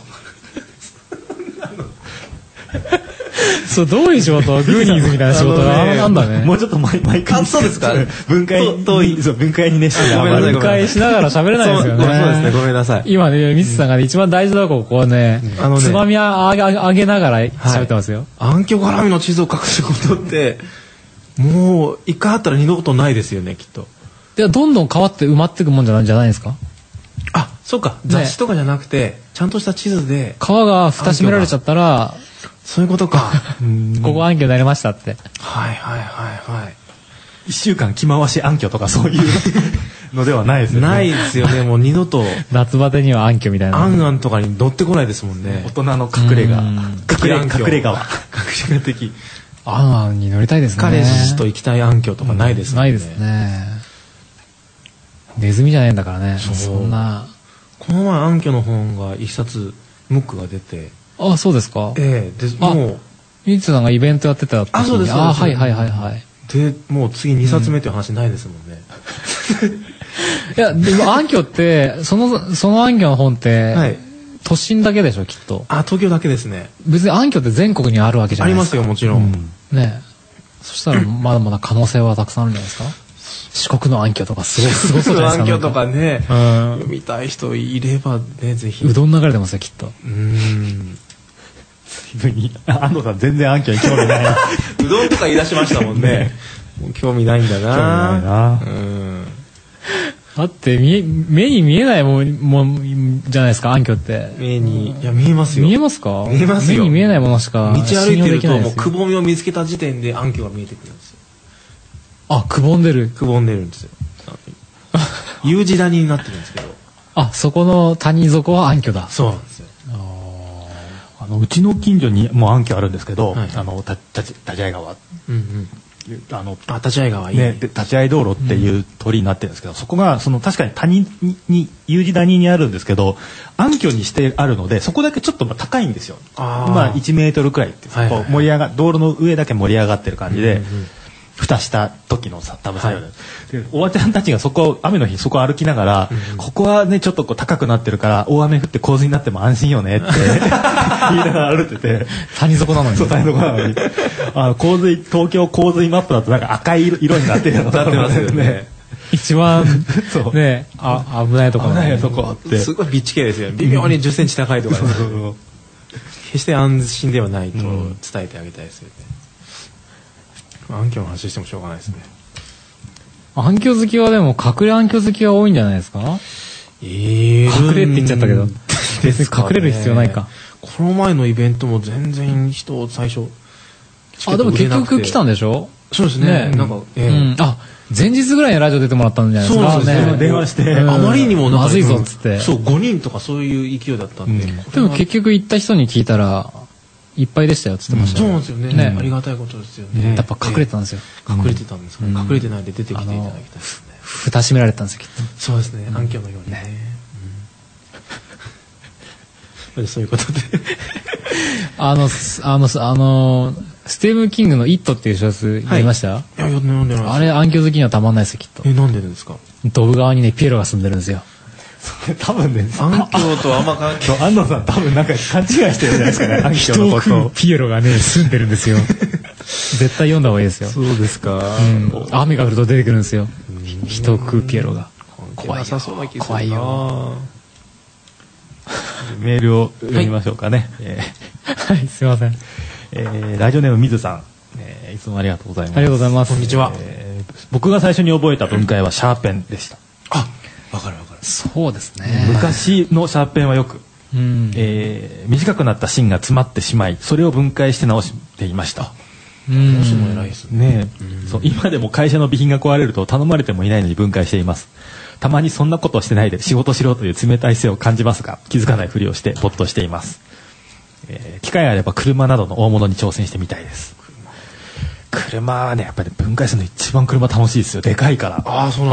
そう、どういう仕事？グーニーズみたいな仕事がなんだね。 もうちょっと毎回。 そうですか。 分解に熱して分解しながら喋れないですよね。 そうですね、ごめんなさい。 今ね、ミスさんがね、一番大事なとこね、つまみ上げながら喋ってますよ。 暗渠絡みの地図を書く仕事って、もう、一回あったら二度とないですよね、きっと。 で、どんどん変わって埋まっていくもんじゃないですか？ あ、そうか。雑誌とかじゃなくて、ちゃんとした地図で。 川が蓋閉められちゃったら、 そういうことか。 ここ暗渠になりましたって。 はい。 1週間着回し暗渠とかそういうのではないですよね。 ないですよね、もう二度と。 夏バテには暗渠みたいな。 暗々とかに乗ってこないですもんね。 大人の隠れ家。隠れ家的。 暗々に乗りたいですね。 彼氏と行きたい暗渠とかないですね。 ないですね。ネズミじゃないんだからね。そんな。 この前暗渠の本が一冊、ムックが出て。 あ、そうですか。 で、もう。 ミツさんがイベントやってた時に。 あ、そうです。 はい。 で、もう次2冊目という話ないですもんね。 いや、でも暗渠って、その暗渠の本って、都心だけでしょ、きっと。 あ、東京だけですね。 別に暗渠って全国にあるわけじゃないですか。 ありますよ、もちろん。 ね。そしたらまだまだ可能性はたくさんあるんじゃないですか。四国の暗渠とかすごそうじゃないですか。 暗渠とかね、読みたい人いればね、ぜひ。 うどん流れてますよ、きっと。 安藤さん全然暗渠に興味ない。 うどんとか言い出しましたもんね。もう興味ないんだな。 だって目に見えないもんじゃないですか、暗渠って。 いや、見えますよ。 見えますか？ 見えますよ。 目に見えないものしか道歩いてるともうくぼみを見つけた時点で暗渠が見えてくるんですよ。 あ、くぼんでるんですよ。U 字谷になってるんですけど。 あ、そこの谷底は暗渠だ。 そうなんですよ。 うちの近所にも暗渠あるんですけど、立会川。 立会川いいね。立会道路っていう鳥になってるんですけど、そこが確かに谷に U 字谷にあるんですけど、暗渠にしてあるのでそこだけちょっと高いんですよ。1メートルくらいって盛り上が道路の上だけ盛り上がってる感じで。蓋した時の多分おばちゃんたちが雨の日そこ歩きながら、ここはねちょっと高くなってるから大雨降って洪水になっても安心よねって言いながら歩いてて、 谷底なのに。 そう、谷底なのに東京洪水マップだとなんか赤い色になってるのなってますよね。 一番ね、危ないところ。 危ないとこって。 すごいビッチ系ですよ。微妙に10センチ高いとか。決して安心ではないと伝えてあげたいですよね。暗渠の話してもしょうがないですね。 暗渠好きはでも隠れ暗渠好きが多いんじゃないですか。隠れって言っちゃったけど別に隠れる必要ないか。 この前のイベントも全然人最初でも結局来たんでしょ。 そうですね。なんか前日ぐらいにラジオ出てもらったんじゃないですか。 そうですね。 電話してあまりにもまずいぞっつって。 そう5人とかそういう勢いだったんで。 でも結局行った人に聞いたらいっぱいでしたよっつってました。 そうなんですよね。ありがたいことですよね。 やっぱ隠れてたんですよ。 隠れてたんですか。隠れてないで出てきていただきたいですね。 蓋閉められたんですよきっと。 そうですね。暗渠のようにね。そういうことでスティーブン・キングの「イット」っていう小説読みました？ いや読んでない。 あれ暗渠好きにはたまんないですよきっと。 なんでですか？ ドブ川にねピエロが住んでるんですよ。 多分ね、 暗渠とあんま関係安藤さん多分なんか勘違いしてるんじゃないですかね。暗渠のことを。 ピエロがね住んでるんですよ。絶対読んだ方がいいですよ。 そうですか。 雨が降ると出てくるんですよ。人を食うピエロが。 怖いよ。 怖いよ。 メールを読みましょうかね。 はい、すいません。 ラジオネーム水さん、いつもありがとうございます。 ありがとうございます。 こんにちは。 僕が最初に覚えた分解はシャーペンでした。 わかる。 そうですね。 昔のシャーペンはよく、短くなった芯が詰まってしまい、それを分解して直していました。 直すの偉いですね。 そう、今でも会社の備品が壊れると頼まれてもいないのに分解しています。たまにそんなことをしてないで仕事しろという冷たい姿勢を感じますが、気づかないふりをして没頭しています。機会があれば車などの大物に挑戦してみたいです。車はね、やっぱり分解するの一番車楽しいですよ。でかいから。 そう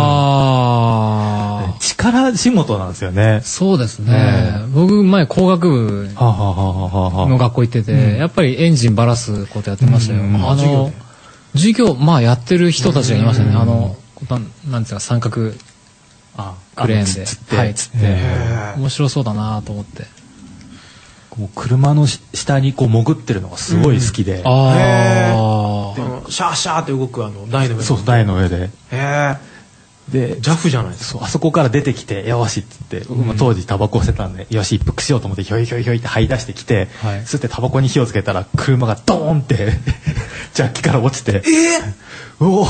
なんだ。 力仕事なんですよね。 そうですね。僕前工学部の学校行ってて、やっぱりエンジンばらすことやってましたよ。授業やってる人たちがいましたね。なんですか、三角クレーンでつって面白そうだなと思って。 こう車の下にこう潜ってるのがすごい好きで、 でもシャーシャーって動く台の上で。 そう、台の上で。 で JAF じゃないですか。 あそこから出てきてよしっつって、僕も当時タバコを捨てたんでよし一服しようと思ってひょいひょいひょいって這い出してきて、そしてタバコに火をつけたら車がドーンってジャッキから落ちて、おお、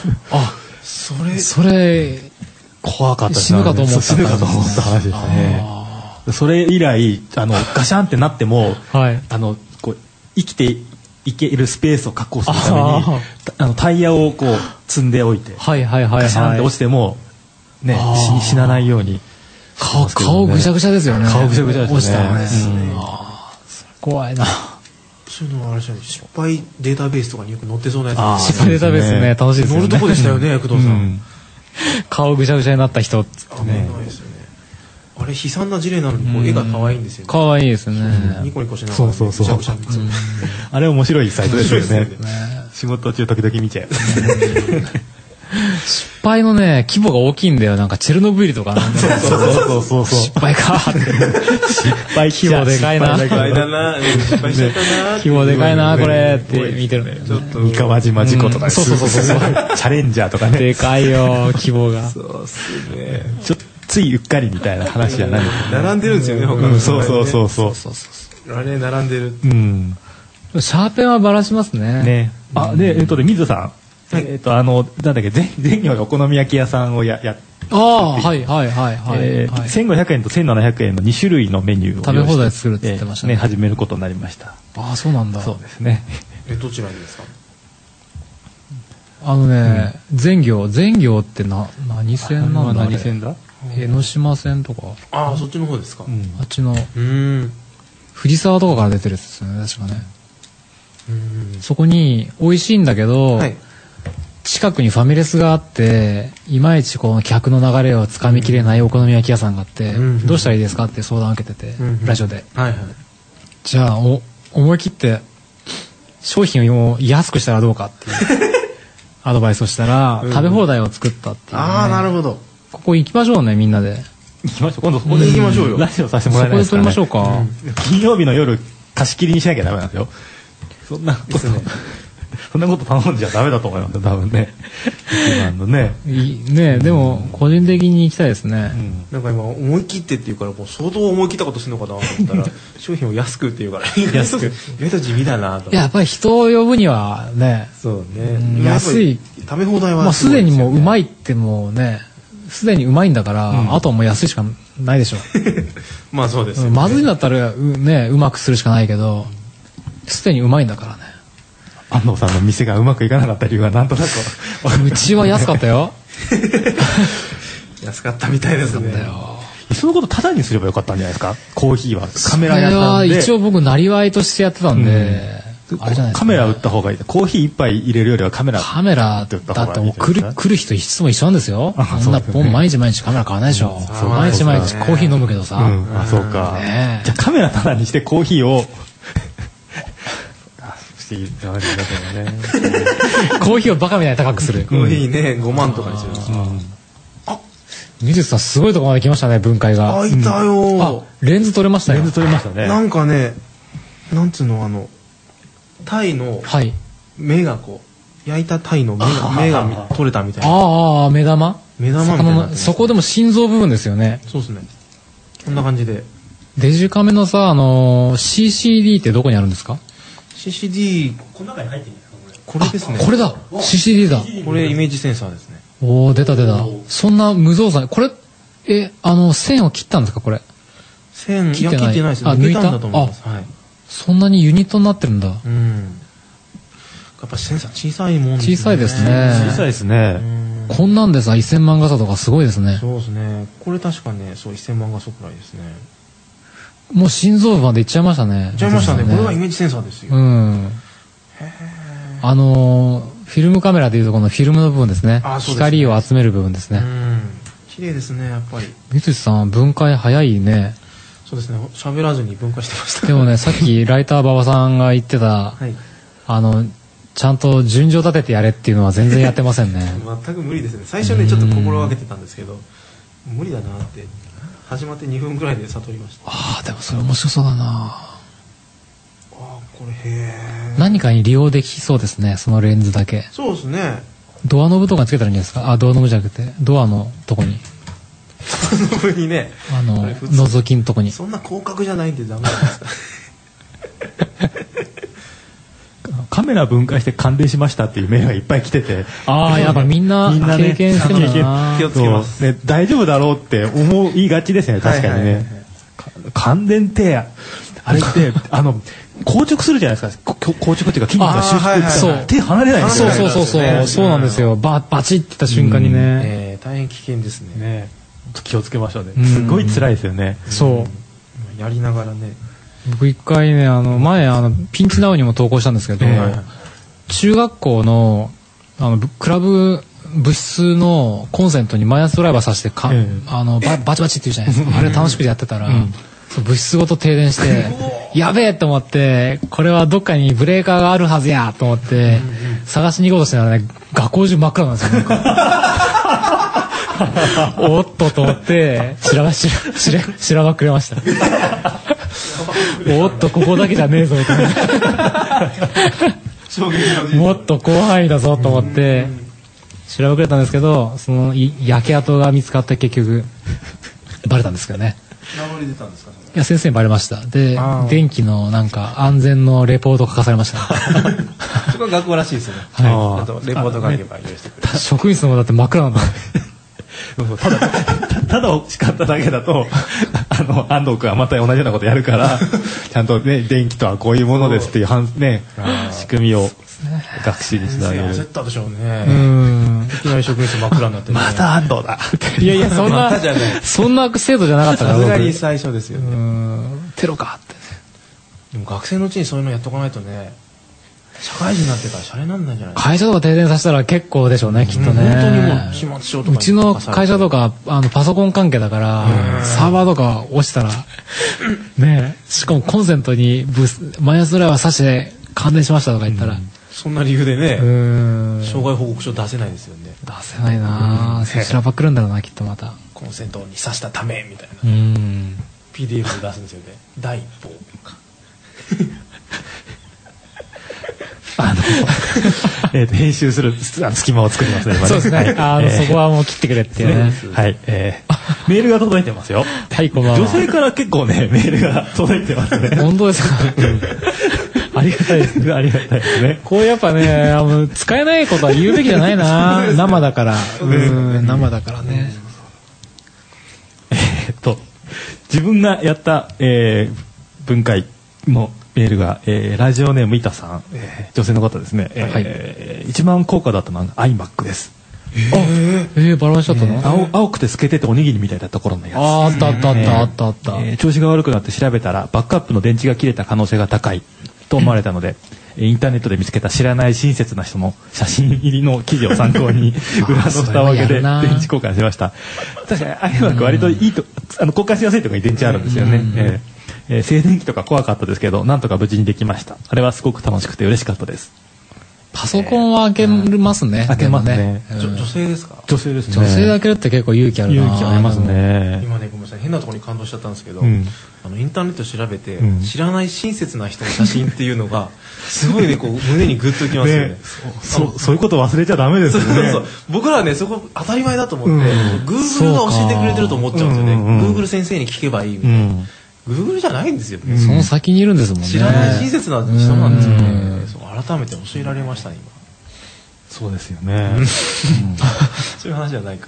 それ怖かったですね。死ぬかと思った話ですね。それ以来ガシャンってなっても、こう生きていけるスペースを確保するためにタイヤをこう積んでおいて、ガシャンって落ちてもね死なないように。 顔ぐしゃぐしゃですよね。 顔ぐしゃぐしゃですね。 落ちたらね。怖いな。 そういうのはあれじゃない、失敗データベースとかによく載ってそうなやつ。 失敗データベースね、楽しいですよね。 乗るとこでしたよね、工藤さん。 顔ぐしゃぐしゃになった人ね。あれ悲惨な事例なのに絵が可愛いんですよね。 可愛いですね。 ニコニコしながら。そう。 あれ面白いサイトですよね。仕事中時々見ちゃう。 失敗のね規模が大きいんだよ。なんかチェルノブイリとか。 そう失敗か。失敗規模でかいな。 失敗だな。失敗しちゃったな。 規模でかいなこれって見てる。 三河島事故とか。そう。チャレンジャーとかね。 でかいよ規模が。 そうっすね。 ついうっかりみたいな話じゃない。 並んでるんですよね、他の。 そう。 あれ並んでる。 シャーペンはばらしますね。 で水さん。なんだっけ、前業がお好み焼き屋さんを1500円と1700円の2種類のメニューを食べ放題作るって言ってましたね。 始めることになりました。 そうなんだ。 そうですね。 どちらにですか？ 全業って何線なんだ？ 何線だ？ 江ノ島線とか。 そっちの方ですか？ あっちの藤沢とかから出てるやつですよね、確かね。そこに美味しいんだけど、近くにファミレスがあっていまいちこの客の流れをつかみきれないお好み焼き屋さんがあって、どうしたらいいですかって相談を受けてて、ラジオで。じゃあ思い切って商品を安くしたらどうかっていうアドバイスをしたら、食べ放題を作ったっていう。 なるほど。 ここ行きましょうね、みんなで。 行きましょう。今度そこで行きましょうよ。ラジオさせてもらえないですかね。 そこで撮りましょうか。 金曜日の夜貸し切りにしなきゃダメなんですよ。そんなことそんなこと頼んじゃダメだと思いますよ多分ね。一番のね。 ね、でも個人的に行きたいですね。 なんか今思い切ってって言うからもう相当思い切ったことするのかなと思ったら商品を安くって言うから安く意外と地味だなと。 やっぱり人を呼ぶにはね、 そうね、 安い食べ放題はまあすでにもううまいってもうね、すでにうまいんだから、あとはもう安いしかないでしょ。 まあそうですよね。 まずいんだったらね、うまくするしかないけど、すでにうまいんだからね。 安藤さんの店がうまくいかなかった理由はなんとなくうちは安かったよ。 安かったみたいですね。 そのことタダにすればよかったんじゃないですか。コーヒーはカメラ屋さんで。 一応僕なりわいとしてやってたんで、 あれじゃないですか、カメラ売った方がいい。コーヒー一杯入れるよりはカメラだってもう来る人いつも一緒なんですよ。そんな毎日カメラ買わないでしょ。毎日コーヒー飲むけどさ。 あ、そうか。じゃあカメラタダにしてコーヒーをコーヒーをバカみたいに高くする。 コーヒーね、5万とかにする。 あ、水木さんすごいとこまで来ましたね、分解が。 あ、いたよ。 レンズ取れましたよ。 レンズ取れましたね。 なんかね、なんつうの、タイの目がこう、焼いたタイの目が取れたみたいな。 ああ、目玉みたいな。 そこでも心臓部分ですよね。 そうですね。こんな感じで。 デジカメのさ、CCD ってどこにあるんですか？ CCD、 この中に入ってるんですか？ これですね。 これだ !CCD だ。 これイメージセンサーですね。 おー、出た。そんな無造作に。これ、線を切ったんですかこれ。 線、切ってないです。 抜いたんだと思います。はい。 そんなにユニットになってるんだ。 やっぱセンサー小さいもんですね。小さいですね。 小さいですね。 こんなんでさ、1000万画素とかすごいですね。 そうですね。これ確かね、そう1000万画素くらいですね。 もう心臓部までいっちゃいましたね。 いっちゃいましたね。これはイメージセンサーですよ。 フィルムカメラでいうとこのフィルムの部分ですね。光を集める部分ですね。 綺麗ですね、やっぱり。 三井さん、分解早いね。 そうですね。喋らずに分解してました。 でもね、さっきライター馬場さんが言ってた、ちゃんと順序立ててやれっていうのは全然やってませんね。 全く無理ですね。最初ね、ちょっと心がけてたんですけど、無理だなって、始まって2分ぐらいで悟りました。 ああ、でもそれ面白そうだな。 これ何かに利用できそうですね、そのレンズだけ。 そうですね。 ドアノブとかつけたらいいんじゃないですか。あ、ドアノブじゃなくて、ドアのとこに。 ドアノブにね、 覗きのとこに。 そんな広角じゃないんでダメなんですか。 カメラ分解して感電しましたっていうメールがいっぱい来てて、 ああ、やっぱみんな経験してるんだな。 気をつけます。 大丈夫だろうって思いがちですね、確かにね。感電ってあれって硬直するじゃないですか。硬直っていうか筋肉が収縮して手離れないんですよね。 そうなんですよ。バチっていった瞬間にね。 大変危険ですね。 気をつけましょうね。すごい辛いですよね。 そう。 やりながらね。 僕一回ね、前ピンチナウにも投稿したんですけど、中学校のクラブ部室のコンセントにマイナスドライバーさしてバチバチって言うじゃないですか。あれ楽しくてやってたら、部室ごと停電してやべえと思って、これはどっかにブレーカーがあるはずやと思って探しに行こうとしてたらね、学校中真っ暗なんですよ。おっとと思ってしらばくれました。おっと、ここだけじゃねえぞと思ってもっと広範囲だぞと思って調べくれたんですけど、その焼け跡が見つかって結局バレたんですけどね。 名乗り出たんですか？ いや、先生にバレました。で、電気のなんか安全のレポート書かされました。 そこは学校らしいですよね。あとレポート書けば許してくれる。 職員室もだって真っ暗なんだ。 ただ欲しかっただけだと安藤君はまた同じようなことやるからちゃんとね、電気とはこういうものですっていう仕組みを学習につなげる。 焦ったでしょうね。いきなり職員室真っ暗になってまた安藤だ。 いやいや、そんな制度じゃなかったから。 さすがに最初ですよね。 テロかってね。 でも学生のうちにそういうのやっとかないとね、社会人になってからシャレなんないんじゃないですか。 会社とか停電させたら結構でしょうね、きっとね。 本当にもう始末書とか。 うちの会社とかパソコン関係だからサーバーとか落ちたらね、しかもコンセントにマイナスドライバー挿して感電しましたとか言ったら、 そんな理由でね、障害報告書出せないですよね。 出せないな。そちらばっくるんだろうな、きっとまた。 コンセントに挿したためみたいな。PDF で出すんですよね。第一報。 編集する隙間を作りますね。 そうですね。そこはもう切ってくれってね。 はい。メールが届いてますよ。 はい、こんばんは。 女性から結構ね、メールが届いてますね。 本当ですか。ありがたいです。 ありがたいですね。 こうやっぱね、使えないことは言うべきじゃないな。生だから。生だからね。 自分がやった、文会のメールが、ラジオネーム板さん、女性の方ですね。一番高価だったのは iMac です。 バランスだったの？ 青くて透けてておにぎりみたいだった頃のやつ。 あった。 調子が悪くなって調べたらバックアップの電池が切れた可能性が高いと思われたので、インターネットで見つけた知らない親切な人の写真入りの記事を参考に裏の蓋を開けて電池交換しました。確かに iMac 割といいと交換しやすいところに電池あるんですよね。静電気とか怖かったですけど、なんとか無事にできました。あれはすごく楽しくて嬉しかったです。 パソコンは開けますね。 開けますね。 女性ですか？ 女性ですね。 女性で開けるって結構勇気あるな。 勇気ありますね。 今ね、ごめんなさい、変なところに感動しちゃったんですけど、インターネット調べて、知らない親切な人の写真っていうのがすごいね、こう胸にグッときますよね。 そういうこと忘れちゃダメですよね。 僕らはね、そこ当たり前だと思って、Google が教えてくれてると思っちゃうんですよね。Google 先生に聞けばいいみたいな。Google じゃないんですよね。 その先にいるんですもんね。 知らない親切な人なんですよね。改めて教えられましたね、今。 そうですよね。 そういう話じゃないか。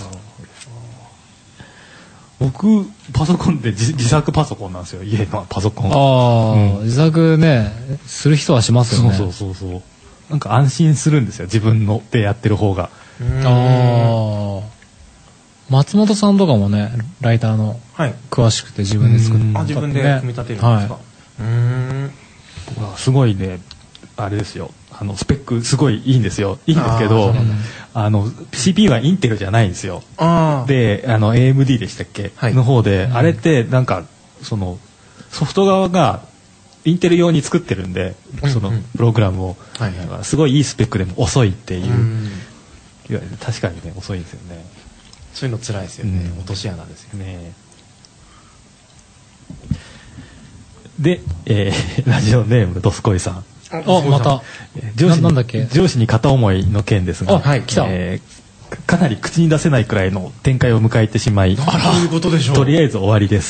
僕パソコンって自作パソコンなんですよ。家のパソコン。 自作ねする人はしますよね。 そう。なんか安心するんですよ。自分のでやってる方が。 松本さんとかもね、ライターの詳しくて自分で作って、 自分で組み立てるんですか。 僕はすごいね、あれですよ。スペックすごいいいんですよ。いいんですけど、CPU はインテルじゃないんですよ。で、AMD でしたっけの方で、あれってなんかそのソフト側がインテル用に作ってるんで、そのプログラムをすごいいいスペックでも遅いっていう。確かにね、遅いんですよね。 そういうの辛いですよね。落とし穴ですよね。 で、ラジオネームドスコイさん。 またなんだっけ、 上司に片思いの件ですが、 来た。 かなり口に出せないくらいの展開を迎えてしまい、とりあえず終わりです。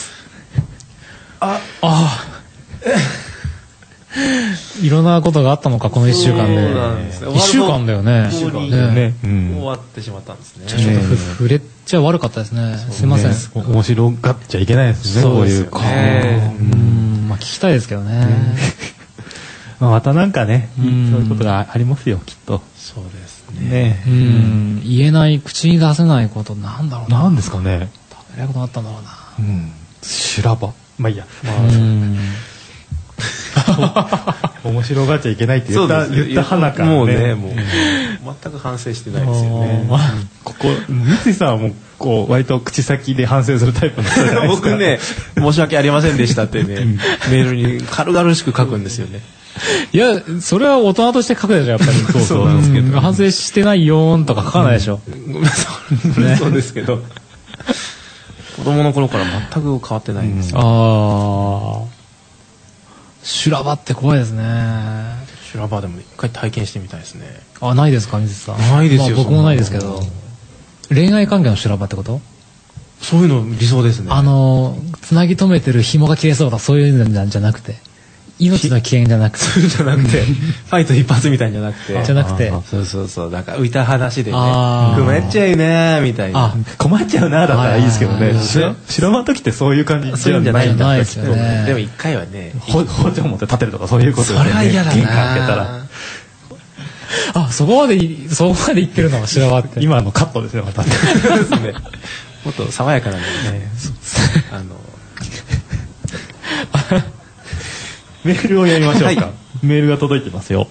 いろんなことがあったのか、この1週間で。1週間だよね。 終わってしまったんですね。 ちょっと触れちゃ悪かったですね。すいません。 面白がっちゃいけないですね。そういうか。 聞きたいですけどね。 またなんかね、そういうことがありますよ、きっと。 そうですね。 言えない、口に出せないこと、なんだろうな。 なんですかね。 食べれなことあったんだろうな。 修羅場。まあいいや。面白がっちゃいけないって言った花からもうね、もう全く反省してないですよね。 ここ三井さんはもうこう割と口先で反省するタイプの人じゃないですか。 僕ね、申し訳ありませんでしたってね、メールに軽々しく書くんですよね。 いや、それは大人として書くでしょ、やっぱり。そうなんですけど、反省してないよーんとか書かないでしょ。 そうですけど、子供の頃から全く変わってないんですよ。 修羅場って怖いですね。 修羅場でも一回体験してみたいですね。 ないですか、水さん。 ないですよ。 僕もないですけど。恋愛関係の修羅場ってこと？ そういうの理想ですね。 つなぎ止めてる紐が切れそうだ、そういうのじゃなくて。命の危険じゃなくて。 そうじゃなくて、ファイト一発みたいじゃなくて。 じゃなくて。 そう。なんか浮いた話でね。困っちゃうねみたいな。 困っちゃうなだったらいいですけどね。修羅場の時ってそういう感じじゃないんですよね。 でも一回はね、 包丁持って立てるとかそういうことで。それは嫌だな。 玄関開けたら。 そこまで言ってるのは修羅場って。 今カットですね、また。 そうですね。もっと爽やかなんでね。 メールを読みましょうか。メールが届いてますよ。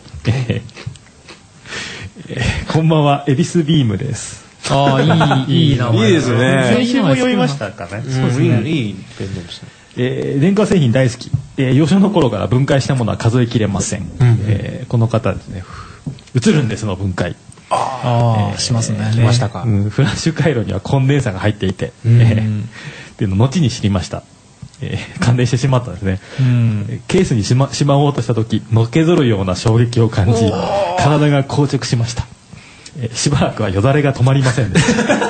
こんばんは、エビスビームです。 いい名前。 いいですね。 先週も読みましたかね。 そうですね。いいペンネームですね。 電化製品大好き。幼少の頃から分解したものは数えきれません。この方ですね。映るんですの分解。 しますね。 来ましたか。 フラッシュ回路にはコンデンサが入っていて、っていうのを後に知りました。 感電してしまったんですね、ケースにしまおうとした時のけぞるような衝撃を感じ体が硬直しました。しばらくはよだれが止まりませんでした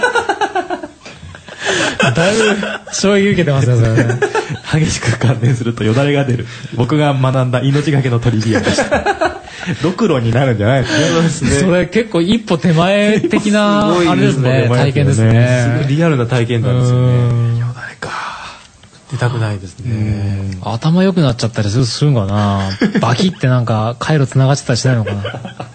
だいぶ衝撃受けてますねそれね。 激しく感電するとよだれが出る僕が学んだ命がけのトリビアでしたドクロになるんじゃないですね。 それ結構一歩手前的なあれですね、体験ですね。 リアルな体験なんですよね。よだれか出たくないですね。 頭良くなっちゃったりするんかな。バキってなんか回路つながってたりしないのかな。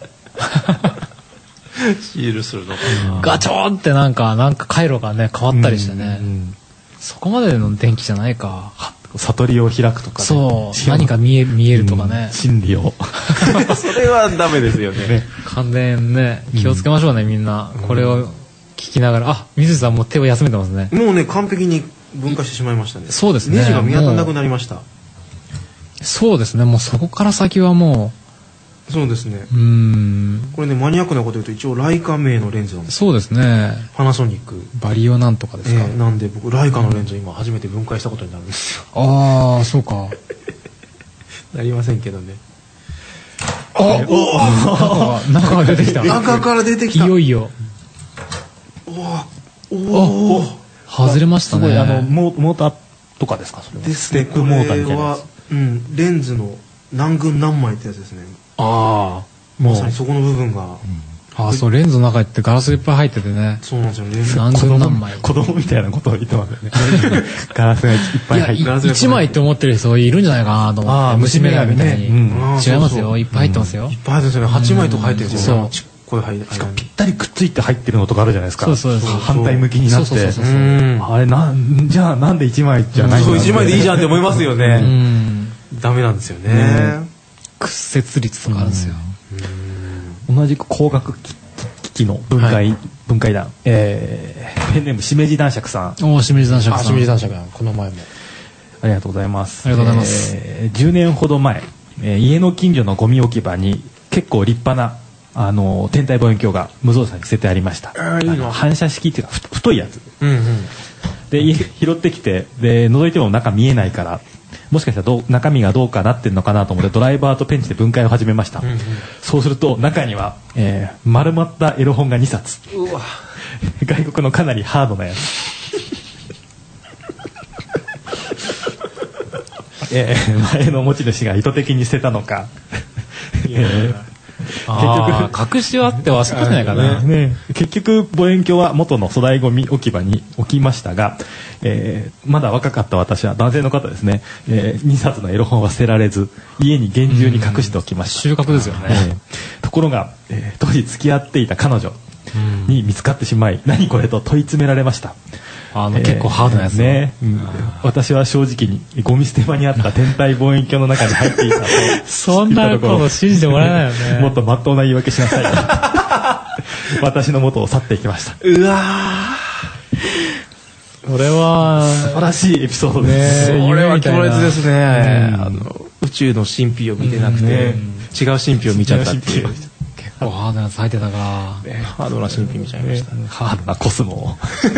シールするのかな。 ガチョーンってなんか回路がね変わったりしてね、そこまでの電気じゃないか。 悟りを開くとかね。 そう何か見えるとかね、 真理をそれはダメですよね。 感電ね気をつけましょうね、みんな。これを聞きながら水木さんもう手を休めてますね。 もうね完璧に分解してしまいましたね。 そうですね、 ネジが見当たらなくなりました。 そうですね、もうそこから先はもうそうですね。これねマニアックなこと言うと一応ライカ名のレンズなんです。 そうですね、 パナソニックバリオなんとかですか、 なんで僕ライカのレンズを今初めて分解したことになるんですよ。 ああそうかなりませんけどね。 中が出てきた。 中から出てきた。 いよいよ外れましたね。 すごいモーターとかですか。それはですね。 ステップモーターみたいなやつ。 レンズの何群何枚ってやつですね。 ああまさにそこの部分が、 そうレンズの中ってガラスいっぱい入っててね。 そうなんですよね。 何群何枚子供みたいなことを言ってますよね。ガラスがいっぱい入ってる。 1枚って思ってる人いるんじゃないかなと思って。虫眼鏡みたいに。違いますよ、いっぱい入ってますよ。 いっぱい入ってますよね。8枚とか入ってるんですよね。これ入ってしかもぴったりくっついて入ってるのとかあるじゃないですか。 そう反対向きになって。あれじゃあなんで1枚じゃないの。 そう1枚でいいじゃんって思いますよね。ダメなんですよね。 屈折率とかあるんですよ。 同じく光学機器の分解団、ペンネームしめじ男爵さん。 しめじ男爵さん。 しめじ男爵さん、この前もありがとうございます。 ありがとうございます。 10年ほど前、家の近所のゴミ置き場に結構立派な天体望遠鏡が無造作に捨ててありました。反射式っていうか太いやつ、で拾ってきてで覗いても中見えないから、もしかしたら中身がどうかなってんのかなと思ってドライバーとペンチで分解を始めました。そうすると中には、丸まったエロ本が2冊。 うわ外国のかなりハードなやつ。前の持ち主が意図的に捨てたのか。 結局隠しはあってはそうじゃないかな、 結局望遠鏡は元の粗大ゴミ置き場に置きましたが、まだ若かった私は男性の方ですね、2冊のエロ本は捨てられず家に厳重に隠しておきました。 収穫ですよね。 ところが、当時付き合っていた彼女に見つかってしまい、何これと問い詰められました。 結構ハードなやつね。私は正直にゴミ捨て場にあった天体望遠鏡の中に入っていたとそんなこと信じてもらえないよね。 もっと真っ当な言い訳しなさい。私の元を去っていきました。 うわこれは素晴らしいエピソードです。 それは強烈ですね。宇宙の神秘を見てなくて違う神秘を見ちゃったっていう。 結構ハードなやつ入ってたから、 ハードな神秘見ちゃいました。 ハードなコスモを。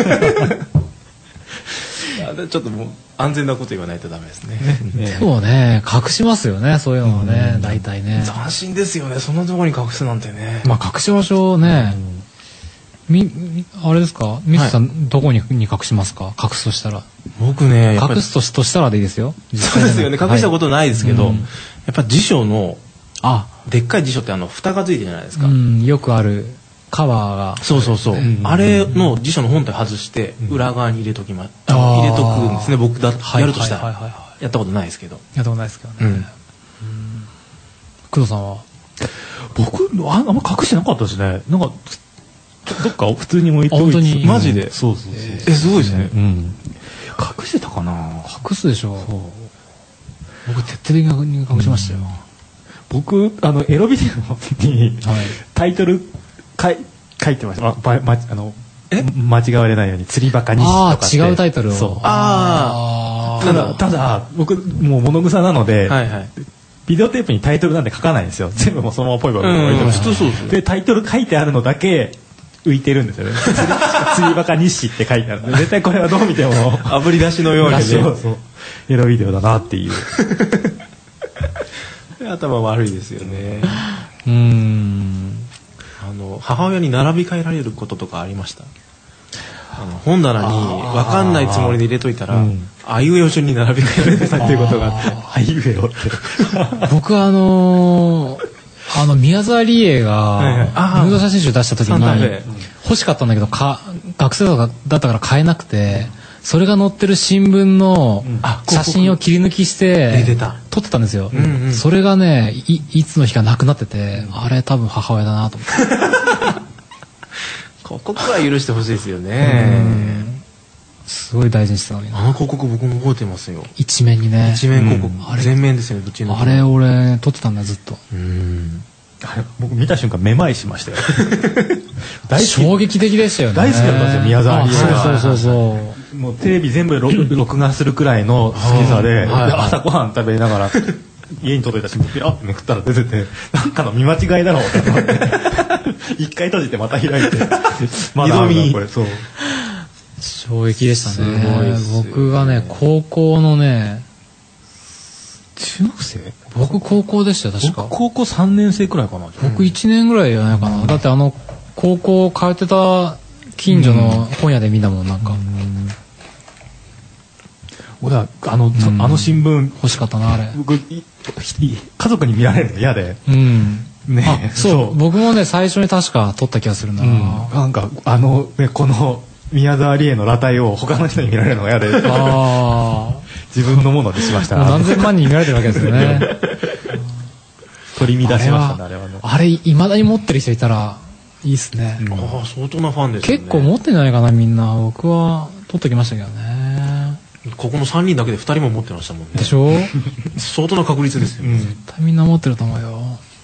ちょっともう安全なこと言わないとダメですね。 でもね隠しますよね、そういうのはね、大体ね。 斬新ですよね、そんなところに隠すなんてね。 まあ隠し場所をね、あれですか、ミスさんどこに隠しますか、隠すとしたら。 僕ね隠すとしたらでいいですよ。 そうですよね、隠したことないですけど、やっぱ辞書のでっかい辞書って蓋がついてるじゃないですか。 よくあるカバーが。 そう、あれの辞書の本体外して裏側に入れとくんですね。僕やるとしたらやったことないですけど。 やったことないですけどね。工藤さんは。 僕あんま隠してなかったですね。なんかどっか普通に置いておいて。 本当にマジで。 そう。 すごいですね。 隠してたかな。 隠すでしょ。僕徹底的に隠しましたよ。 僕エロビデオにタイトル書いてました。間違われないように釣りバカ西とかって。 違うタイトルを。 そう。ただ僕もう物臭なので、ビデオテープにタイトルなんて書かないんですよ。全部もうそのままポイポイ置いてます。でタイトル書いてあるのだけ浮いてるんですよね。釣りバカ西って書いてある。絶対これはどう見ても炙り出しのようにね。 エロビデオだなっていう頭悪いですよね。母親に並び替えられることとかありました？本棚に分かんないつもりで入れといたら、あいうえお順に並び替えられてたっていうことがあって。 あいうえおって僕は宮沢りえがヌード写真集出した時に欲しかったんだけど学生だったから買えなくて、それが載ってる新聞の写真を切り抜きして撮ってたんですよ。それがね、いつの日かなくなってて、あれ多分母親だなと思って広告は許してほしいですよね。 すごい大事にしてたのに。 あの広告僕も覚えてますよ。 一面にね。 一面広告。全面ですよね、どっちの。 あれ俺撮ってたんだずっと。 あれ僕見た瞬間めまいしましたよ。 衝撃的でしたよね。 大好きだったんですよ、宮沢りえが。 そうもうテレビ全部録画するくらいの好きさで、朝ごはん食べながら家に届いた新聞ピラッとめくったら出てて、なんかの見間違いだろうって思って一回閉じてまた開いてまだあるなこれ。そう衝撃でしたね。僕がね、高校のね、 中学生？ 僕高校でしたよ、確か。 僕高校3年生くらいかな。 僕1年ぐらいじゃないかな。だって高校通ってた近所の本屋で見たもん、なんか。 俺はあの新聞欲しかったな、あれ。 僕家族に見られるの嫌で。 ね、そう僕もね最初に確か撮った気がするな。 なんかこの宮沢りえの裸体を他の人に見られるのが嫌で。自分のものにしました。 何千万人見られてるわけですよね。 取り乱しましたね、あれはね。 あれ未だに持ってる人いたらいいっすね。 相当なファンですね。 結構持ってんじゃないかな、みんな。僕は撮っときましたけどね。 ここの3人だけで2人も持ってましたもんね。 でしょ？ 相当な確率ですよ。 絶対みんな持ってると思うよ。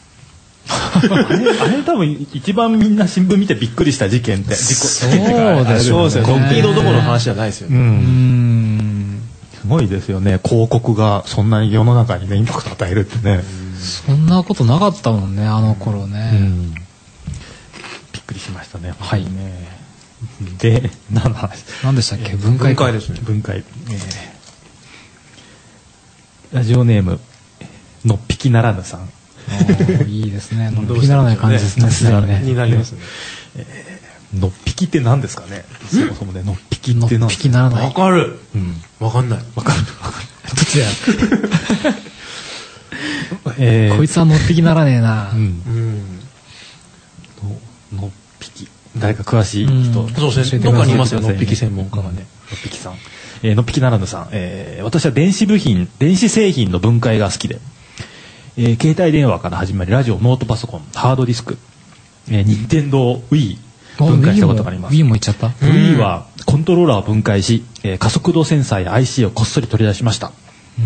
あれ多分一番みんな新聞見てびっくりした事件ってそうでしょうね。 スピードどころの話じゃないですよね。 すごいですよね。広告がそんなに世の中にねインパクト与えるってね。 そんなことなかったもんね、あの頃ね。 びっくりしましたね。 はい。 で、何の話？ 何でしたっけ？分解ですね。 分解。ラジオネームのっぴきならぬさん。 いいですね。のっぴきならない感じですね。すでにね。 になりますね。 のっぴきって何ですかね。そもそもね、のっぴきってのっぴきならない。 わかる。わかんない。 わかる。 どっちだ。こいつはのっぴきならねえな。 のっぴき。誰か詳しい人。 そうですね。どっかにいますよ、のっぴき専門家がね。のっぴきさん。のっぴきならぬさん。私は電子製品の分解が好きで。携帯電話から始まりラジオ、ノートパソコン、ハードディスク、任天堂 Wii 分解したことがあります。 Wii もいっちゃった。 Wii はコントローラーを分解し、加速度センサーや IC をこっそり取り出しました。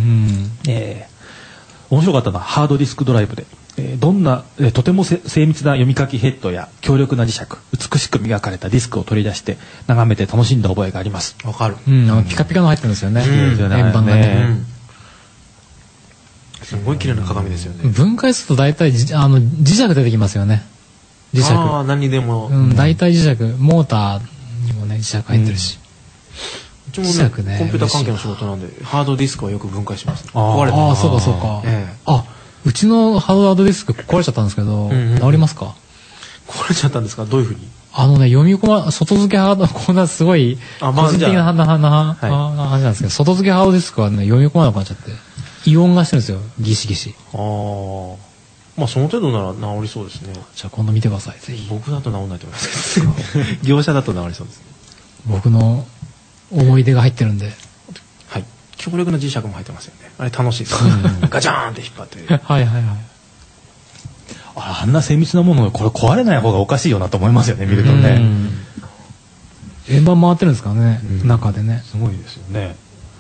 面白かったのはハードディスクドライブで、とても精密な読み書きヘッドや強力な磁石、美しく磨かれたディスクを取り出して眺めて楽しんだ覚えがあります。 わかる。 ピカピカの入ってるんですよね。 円盤がね。 すごい綺麗な鏡ですよね。 分解すると大体磁石出てきますよね。磁石。 何にでも。 大体磁石、モーターにもね磁石入ってるし。 うちもね、コンピューター関係の仕事なんでハードディスクはよく分解します。 壊れてます。そうかそうか。うちのハードディスク壊れちゃったんですけど、治りますか？ 壊れちゃったんですか？どういうふうに？ 読み込ま外付けハード、こんなすごい個人的な話なんですけど、外付けハードディスクはね読み込まなくなっちゃって。イオンがしてるんですよ、ギシギシ。 まあその程度なら治りそうですね。 じゃあ今度見てください、ぜひ。 僕だと治んないと思いますけど業者だと治りそうですね。 僕の思い出が入ってるんで。 はい。強力な磁石も入ってますよね。あれ楽しいです。ガチャーンって引っ張って。 はいはいはい。 あんな精密なものがこれ壊れない方がおかしいよなと思いますよね、見るとね。 円盤回ってるんですかね、中でね。 すごいですよね。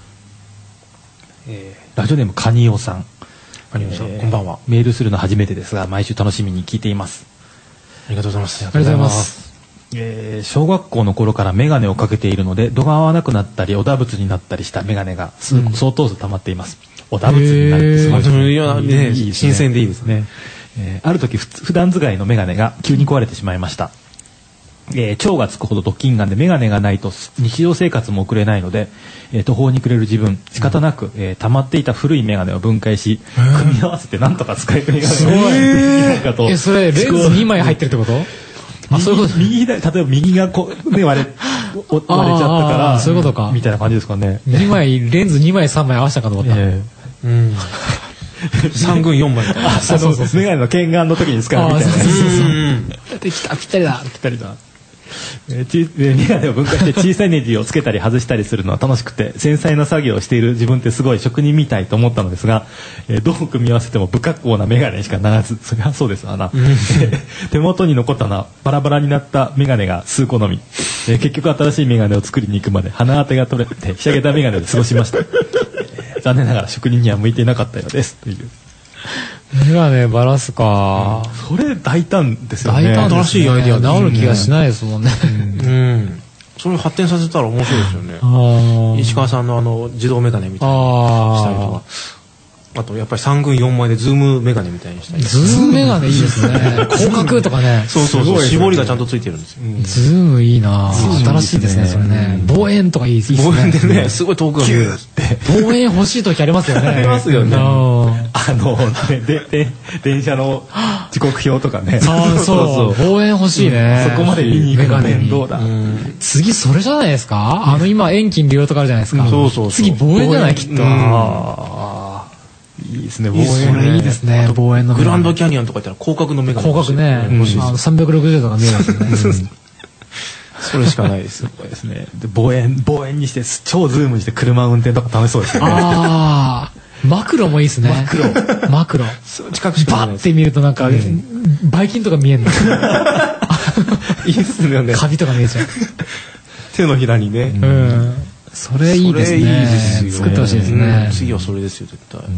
ラジオネームカニオさん。 カニオさん、こんばんは。 メールするの初めてですが毎週楽しみに聞いています。 ありがとうございます。 ありがとうございます。 小学校の頃から眼鏡をかけているので度が合わなくなったりおだぶつになったりした眼鏡が相当数溜まっています。おだぶつになるってすごい新鮮でいいですね。 ある時普段使いの眼鏡が急に壊れてしまいました。 腸がつくほどドッキンガンで眼鏡がないと日常生活も送れないので、途方に暮れる自分仕方なく、溜まっていた古い眼鏡を分解し、組み合わせてなんとか使える眼鏡ができないかと。 それレンズ2枚入ってるってこと？そういうこと。 例えば右がこう、ね、割れちゃったからそういうことかみたいな感じですかね。 レンズ2枚3枚合わせたかと思った。 3軍4枚みたいな。 そう眼鏡の剣眼の時に使うみたいな。 できた、ぴったりだ。 ぴったりだ。眼鏡を分解して小さいネジをつけたり外したりするのは楽しくて、繊細な作業をしている自分ってすごい職人みたいと思ったのですが、どう組み合わせても不格好な眼鏡にしかならず、それはそうですわな。手元に残ったのはバラバラになった眼鏡が数個のみ。結局新しい眼鏡を作りに行くまで鼻当てが取れてひしゃげた眼鏡で過ごしました。残念ながら職人には向いていなかったようですという。 眼鏡バラすか、 それ大胆ですよね。 大胆ですね。 新しいアイデア治る気がしないですもんね。 それを発展させたら面白いですよね。石川さんの自動メガネみたいにしたりとか、あとやっぱり3軍4枚でズームメガネみたいにしたり。 ズームメガネいいですね。広角とかね。 そう絞りがちゃんとついてるんですよ。 ズームいいな。新しいですねそれね。望遠とかいいですね。 望遠でね、すごい遠くが見えるって。 望遠欲しい時ありますよね。 ありますよね。電車の時刻表とかね。 そう望遠欲しいね。 そこまで見に行くの面倒だ。 次それじゃないですか。今遠近利用とかあるじゃないですか。次望遠じゃないきっと。 いいですね。 望遠。それいいですね。望遠のグランドキャニオンとか言ったら広角のメガネ。 広角ね。360度が見えますね。 それしかないです。 ですね。望遠にして超ズームして車運転とか楽しそうですね。 マクロもいいですね。マクロ。 近くしかバッて見るとなんかバイキンとか見えんの。 いいですよね。 カビとか見えちゃう。 手のひらにね。 それいいですね。作ってほしいですね。 次はそれですよ絶対。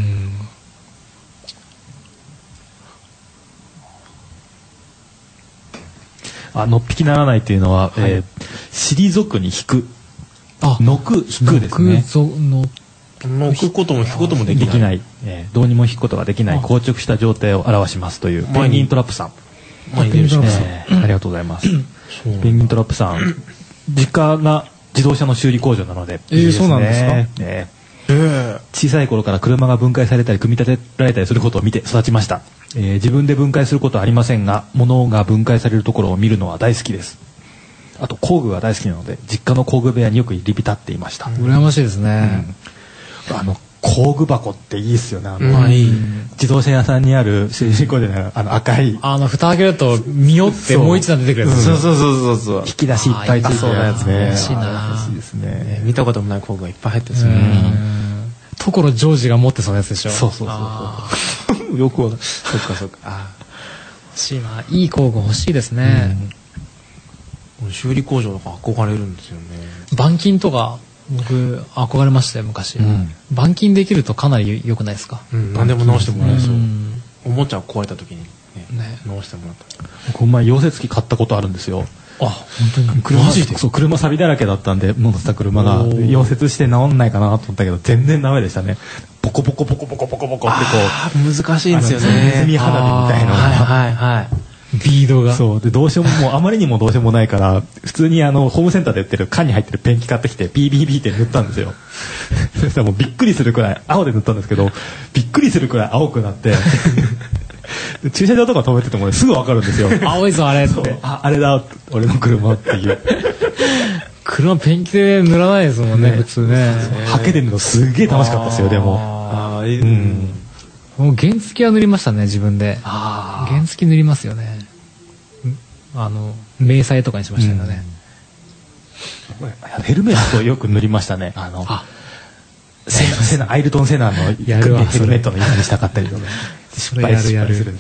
のっぴきならないっていうのは、退くに引く。のく引くですね。 のくことも引くこともできない。 どうにも引くことができない硬直した状態を表しますというペンギントラップさん。ありがとうございます。ペンギントラップさん、実家が自動車の修理工場なので。 そうなんですか。 小さい頃から車が分解されたり組み立てられたりすることを見て育ちました。自分で分解することはありませんが、物が分解されるところを見るのは大好きです。あと工具が大好きなので、実家の工具部屋によく入り浸っていました。 羨ましいですね。 工具箱っていいですよね。自動車屋さんにある修理工場で赤い蓋開けると見よってもう一段出てくるやつ。 そう引き出しいっぱいついてるやつね。 欲しいな。 ですね。 見たこともない工具がいっぱい入ってるんですよね。 所ジョージが持ってそうなやつでしょ。 そうよくわかる。そっか。 欲しいな。いい工具欲しいですね。 修理工場とか憧れるんですよね。 板金とか僕憧れましたよ昔。板金できるとかなり良くないですか。 何でも直してもらえそう。おもちゃ壊れた時に直してもらった。 僕前溶接機買ったことあるんですよ。 本当に。 マジで。車錆だらけだったんで乗ってた車が溶接して直んないかなと思ったけど全然ダメでしたね。ポコポコポコポコポコポコって難しいんですよね。 ネズミ花火みたいな。 ビードが。 そうでどうしようもあまりにもどうしようもないから普通にホームセンターで売ってる缶に入ってるペンキ買ってきて BBB って塗ったんですよ。そしたらもうびっくりするくらい青で塗ったんですけどびっくりするくらい青くなって駐車場とか止めててもすぐ分かるんですよ。 青いぞあれって。 あれだ俺の車っていう。 車ペンキで塗らないですもんね普通ね。 ハケで塗るのすげえ楽しかったですよでも。 もう原付は塗りましたね自分で。原付塗りますよね。迷彩とかにしましたけどね。 ヘルメットよく塗りましたね。アイルトン・セナのヘルメットの色にしたかったりとか。 失敗するんですよね。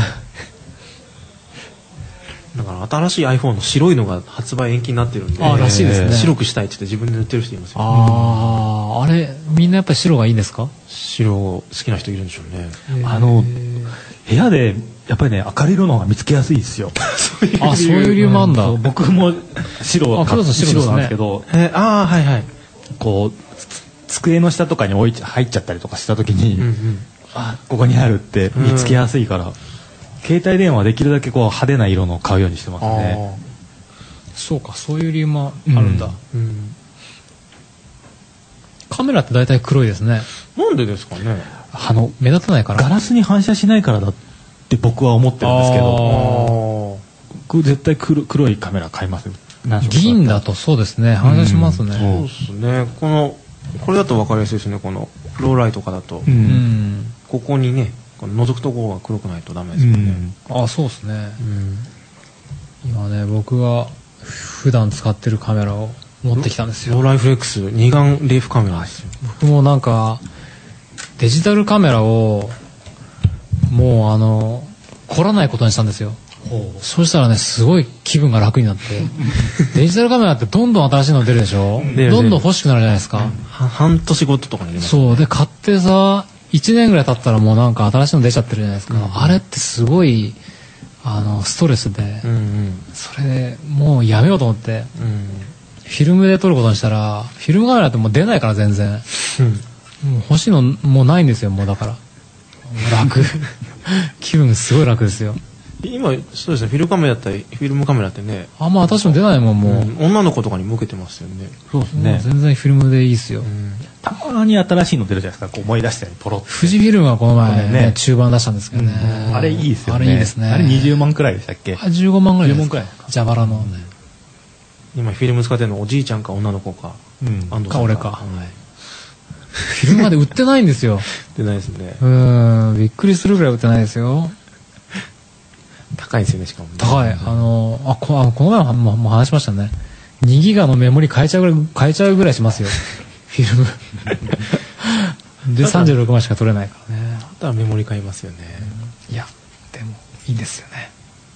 だから新しい iPhone の白いのが発売延期になってるんで、 らしいですね。 白くしたいって言って自分で塗ってる人いますよ。 あれみんなやっぱり白がいいんですか。 白好きな人いるんでしょうね。 部屋でやっぱりね明るい色の方が見つけやすいですよ。 そういう理由もあるんだ。 僕も白なんですけど、こう机の下とかに入っちゃったりとかした時に、ここにあるって見つけやすいから、携帯電話はできるだけこう派手な色の買うようにしてますね。 そうか、そういう理由もあるんだ。カメラって大体黒いですね。 なんでですかね。 目立たないから。 ガラスに反射しないからだって僕は思ってるんですけど、絶対黒いカメラ買いますよ。 銀だとそうですね、反射しますね。 そうですね。これだと分かりやすいですね。このローライトとかだと、ここにね、覗くところが黒くないとダメですよね。 そうですね。今ね、僕が普段使ってるカメラを持ってきたんですよ。 ローライフレックス二眼レフカメラですよ。 僕もなんかデジタルカメラをもう凝らないことにしたんですよ。そうしたらね、すごい気分が楽になってデジタルカメラってどんどん新しいの出るでしょ。どんどん欲しくなるじゃないですか。 半年ごととかに出ます。 そうで、買ってさ1年ぐらい経ったらもうなんか新しいの出ちゃってるじゃないですか。あれってすごいストレスで、それでもうやめようと思って、フィルムで撮ることにしたら、フィルムカメラってもう出ないから全然、もう欲しいのもうないんですよ。もうだから楽気分すごい楽ですよ。 今そうですね、フィルムカメラってね、 私も出ないもん。もう女の子とかに向けてますよね。 そうですね。 全然フィルムでいいですよ。 たまに新しいの出るじゃないですか。思い出したようにポロッと。 富士フィルムがこの前ね、中盤出したんですけどね。 あれいいですよね。 あれいいですね。 あれ20万くらいでしたっけ ？15万ぐらいです。蛇腹のね。 今フィルム使ってるのおじいちゃんか女の子か、 か俺か。フィルムまで売ってないんですよ。 売ってないですね。 びっくりするぐらい売ってないですよ。 高いですよね、しかも。 高い。この前も話しましたね。2ギガのメモリ買えちゃうぐらいしますよ。フィルム。で、36枚しか取れないからね。 だったらメモリ買いますよね。 いや、でも、いいんですよね。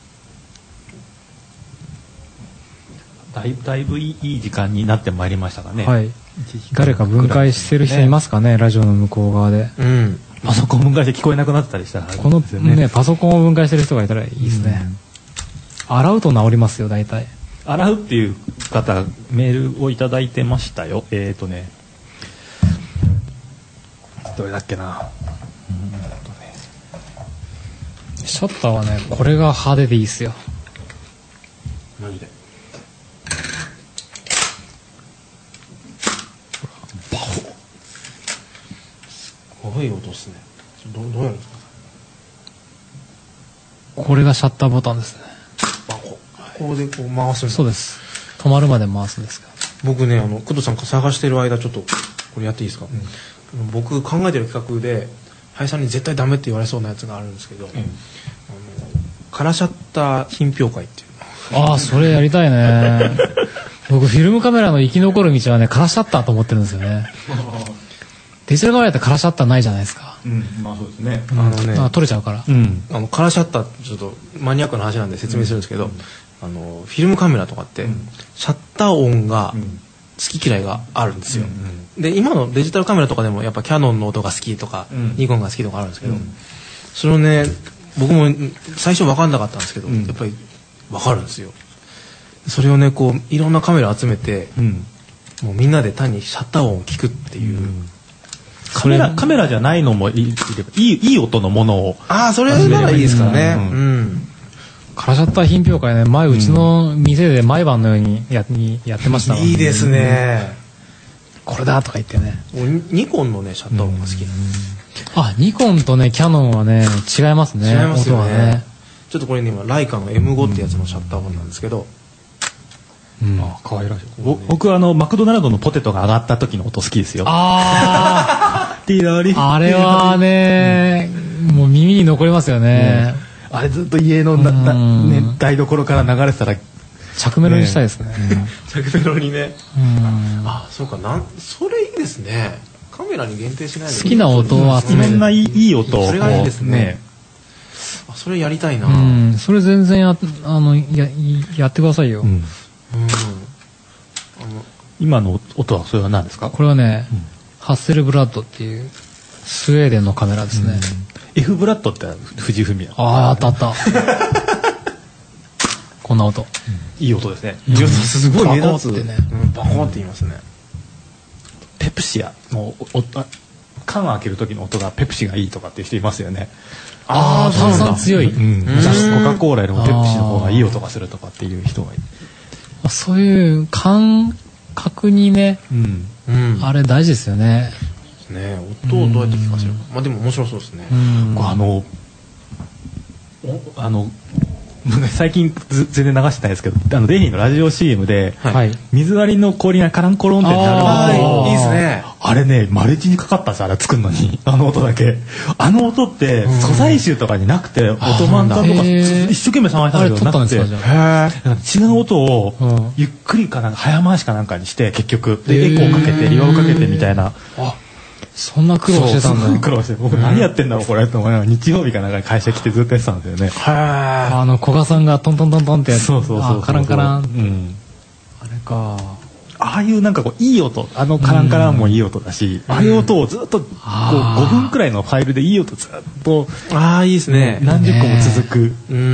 だいぶいい時間になってまいりましたかね。 はい。誰か分解してる人いますかね、ラジオの向こう側で。 パソコン分解して聞こえなくなったりしたら、 このね、パソコンを分解してる人がいたらいいですね。洗うと治りますよ、大体。 洗うっていう方、メールをいただいてましたよ。どれだっけな。 シャッターはね、これが派手でいいですよ。 マジで。バホ。すごい音ですね。どうやるんですか。 これがシャッターボタンですね。 バホ。ここでこう回すんですか。 そうです。止まるまで回すんですけど。 僕ね、工藤さんが探してる間ちょっとこれやっていいですか。僕考えてる企画で林さんに絶対ダメって言われそうなやつがあるんですけど、カラーシャッター品評会っていう。 それやりたいね。僕フィルムカメラの生き残る道はね、カラーシャッターと思ってるんですよね。デジタルカメラってカラーシャッターないじゃないですか。 まあそうですね。 撮れちゃうから。 カラーシャッターってちょっとマニアックな話なんで説明するんですけど、フィルムカメラとかってシャッター音が好き嫌いがあるんですよ。で今のデジタルカメラとかでもやっぱキヤノンの音が好きとか、ニコンが好きとかあるんですけど、それをね、僕も最初分かんなかったんですけど、やっぱり分かるんですよ。それをね、こういろんなカメラ集めて、もうみんなで単にシャッター音を聞くっていう、 カメラじゃないのもいい音のものを、 それならいいですからね。 カラーシャッター品評会ね、前うちの店で毎晩のようにやってましたもん。 いいですね。 これだとか言ってね。 ニコンのねシャッター音が好きなんです。 ニコンとねキヤノンはね違いますね。 違いますよね。ちょっとこれね、今ライカの M5 ってやつのシャッター音なんですけど、 可愛らしい。僕マクドナルドのポテトが上がった時の音好きですよ。あれはね、もう耳に残りますよね。 あれずっと家の台所から流れてたら着メロにしたいですね。 着メロにね。そうか、それいいですね。カメラに限定しないで好きな音を集める。 いろんないい音を。 それがいいですね。それやりたいな。 それ全然やってくださいよ。 今の音はそれは何ですか。 これはね、ハッセルブラッドっていうスウェーデンのカメラですね。 F ブラッドって富士フミヤ。 あったこんな音。 いい音ですね。 すごい目立つってね。 バコって言いますね。 ペプシアの缶開ける時の音がペプシがいいとかっていう人いますよね。 炭酸強い。 コカ・コーラよりもペプシの方がいい音がするとかっていう人がいる。 そういう感覚にね、あれ大事ですよね。 音をどうやって聞かせるか。まあでも面白そうですね。 最近全然流してないですけど、デイリーのラジオ CM で、水割りの氷がカランコロンってなる音、いいですね。 あれね、マルチにかかったんですよ、あれ作るのに。あの音だけ。あの音って素材集とかになくて、音漫画とか一生懸命探したんだけどなくて、違う音をゆっくりかなんか早回しかなんかにして、結局でエコーかけてリバーブかけてみたいな。 そんな苦労してたんだ。 すごい苦労して、僕何やってんだろうこれと思いながら、日曜日かなんかに会社来てずっとやってたんですよね。 古賀さんがトントントントンってやって、カランカラン。あれか。 ああいうなんかこういい音、カランカランもいい音だし、ああいう音をずっとこう5分くらいのファイルでいい音ずっと、 いいですね。 何十個も続く。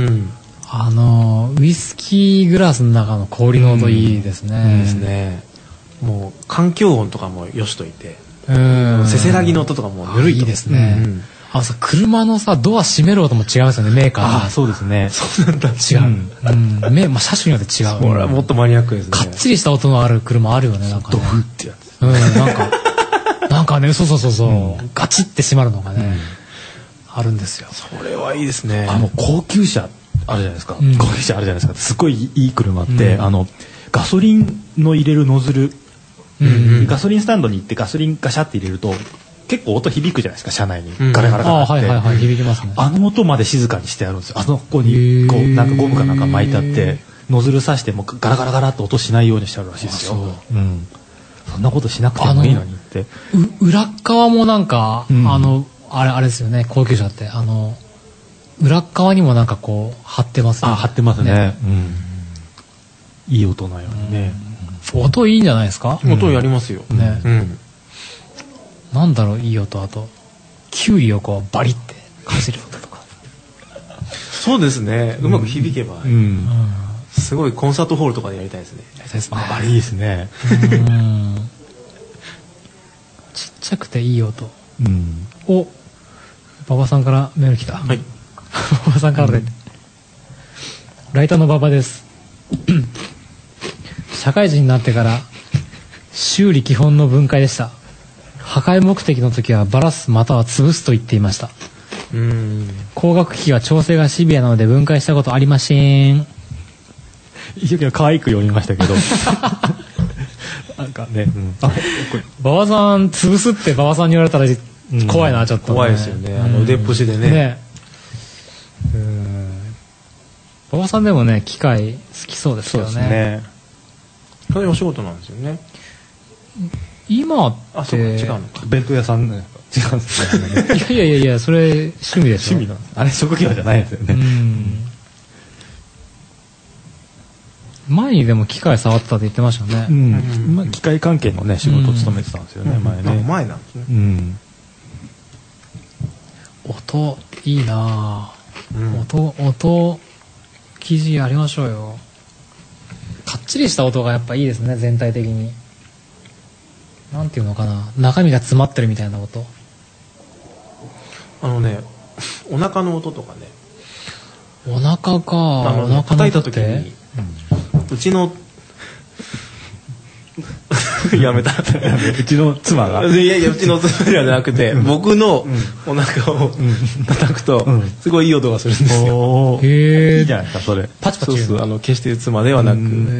ウイスキーグラスの中の氷の音いいですね。 いいですね。もう環境音とかもよしといて。せせらぎの音とかもぬるいいいですね。車のさドア閉める音も違いますよね、メーカー。 そうですね。 そうなんだ。 違う。車種によって違う。 これはもっとマニアックですね。 かっちりした音のある車あるよね、なんかね。 ドフってやつ。 なんかね、そう。ガチって閉まるのがね、あるんですよ。 それはいいですね。 高級車あるじゃないですか。高級車あるじゃないですか。すごいいい車って、ガソリンの入れるノズル、ガソリンスタンドに行ってガソリンガシャって入れると結構音響くじゃないですか、車内にガラガラガラって。 響きますね。 あの音まで静かにしてあるんですよ。あそこにこうなんかゴムかなんか巻いてあってノズル刺してもガラガラガラって音しないようにしてあるらしいですよ。そんなことしなくてもいいのにって。 裏側もなんかあれですよね、高級車って裏側にもなんかこう貼ってますね。 貼ってますね。いい音なようにね。 音いいんじゃないですか。 音やりますよね。なんだろう、いい音。あとキュウリをこうバリってかじる音とか。 そうですね。うまく響けばすごいコンサートホールとかでやりたいですね。 いいですね。 ちっちゃくていい音。お、馬場さんからメール来た。馬場さんからで。ライターの馬場です。社会人になってから修理基本の分解でした。破壊目的の時はバラすまたは潰すと言っていました。光学機器は調整がシビアなので分解したことありません。 一生懸命可愛く読みましたけどなんかね、 馬場さん潰すって馬場さんに言われたら怖いな、ちょっと、 怖いですよね。腕っぷしでね。 馬場さんでもね、機械好きそうですよね。 そういうお仕事なんですよね。 今って。 違うのか。 弁当屋さんね。違うんですね。いや、それ趣味でしょ。 趣味なんです。あれ職業じゃないですよね。 前にでも機械触ってたって言ってましたね。 機械関係のね仕事を務めてたんですよね、前ね。 前なんですね。 音いいな。音記事やりましょうよ。かっちりした音がやっぱいいですね、全体的に。なんていうのかな、中身が詰まってるみたいな音。 お腹の音とかね。 お腹か。お腹叩いた時に、うちのやめた。 うちの妻が。 いや、うちの妻じゃなくて、僕のお腹を叩くと、すごいいい音がするんですよ。 いいじゃないですか、それ。 パチパチ。 決して妻ではなく。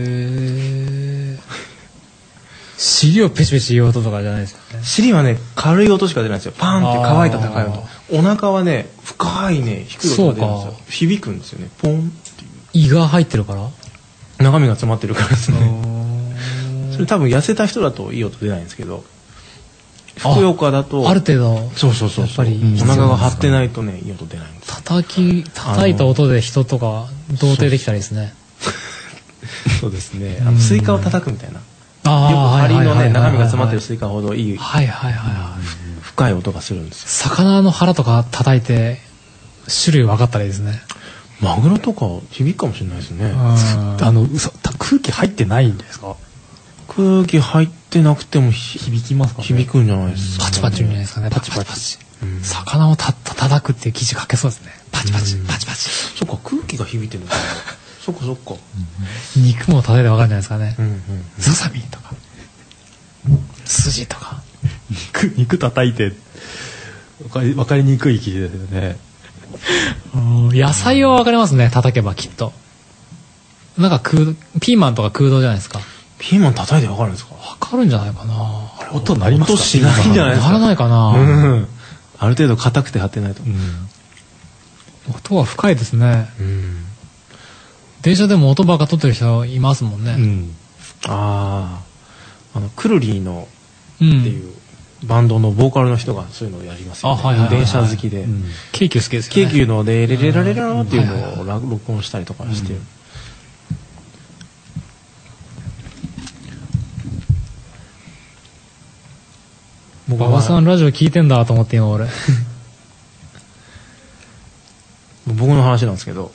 尻をペチペチ言う音とかじゃないですかね。 尻はね、軽い音しか出ないんですよ。パーンって乾いた高い音。お腹はね、深いね、低い音が出るんですよ。響くんですよね。ポンっていう。 胃が入ってるから？ 中身が詰まってるからですね。それ多分痩せた人だといい音出ないんですけど、ふくよかだとある程度そうやっぱりお腹が張ってないとねいい音出ないんです。 叩いた音で人とか童貞できたりですね。 そうですね。スイカを叩くみたいな。針のね中身が詰まってるスイカほどいい深い音がするんですよ。 魚の腹とか叩いて種類分かったらいいですね。 マグロとか響くかもしれないですね。 空気入ってないんですか？ 空気入ってなくても響きますかね。 響くんじゃないですか。 パチパチじゃないですかね。パチパチ。魚を叩くっていう記事書けそうですね。パチパチパチパチ。 そっか、空気が響いてるんだ。 そっかそっか。 肉も例えでわかるんじゃないですかね。ささみとか筋とか肉叩いて分かりにくい記事ですよね。 野菜は分かりますね、叩けばきっと。なんかピーマンとか空洞じゃないですか。 ピーマン叩いて分かるんですか？ 分かるんじゃないかな。 あれ音鳴りますか？ 音しないんじゃないですか？ 鳴らないかな。 ある程度硬くて張ってないと。 音は深いですね。電車でも音ばっか取ってる人いますもんね。 クルリーのっていうバンドのボーカルの人がそういうのをやりますよね。電車好きで。 京急好きですよね。 京急のでレレラレラっていうのを録音したりとかして。 馬場さんラジオ聞いてんだと思って今俺。 僕の話なんですけど、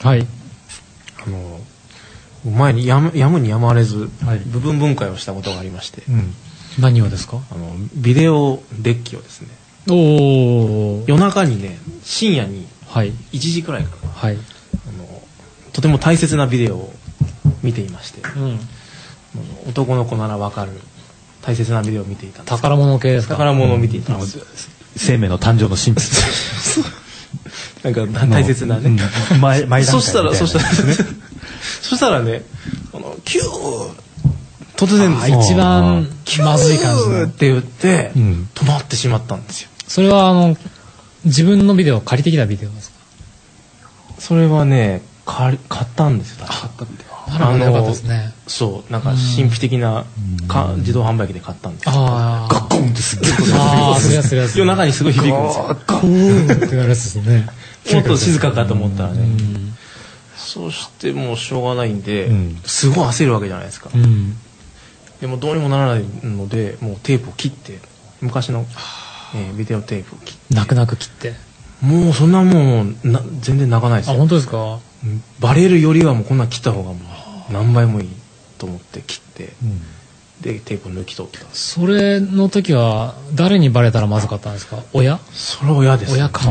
前にやむにやまれず部分分解をしたことがありまして。 何をですか？ ビデオデッキをですね、夜中にね、深夜に1時くらいから、とても大切なビデオを見ていまして、男の子ならわかる大切なビデオを見ていたんです。 宝物系ですか？ 宝物を見ていたんです。 生命の誕生の神秘なんか大切なね。そしたらね、キュー突然です一番まずい感じのって言って止まってしまったんですよ。 それは自分のビデオ借りてきたビデオですか？ それはね、買ったんですよ。買ったビデオ。 なるほど、よかったですね。 そう、なんか神秘的な自動販売機で買ったんですよ。 ガッコンってすっげえ。するやつ。 夜中にすごい響くんですよ。 ガーンってなるやつですね。 もっと静かかと思ったらね。そしてもうしょうがないんで、すごい焦るわけじゃないですか。でもどうにもならないので、もうテープを切って、昔のビデオテープを切って。 泣く泣く切って。 もうそんなもう全然泣かないですよ。 あ、本当ですか？ バレるよりはもうこんな切った方がもう何倍もいいと思って切って、でテープを抜き取った。 それの時は誰にバレたらまずかったんですか？親？ それは親です。 親か。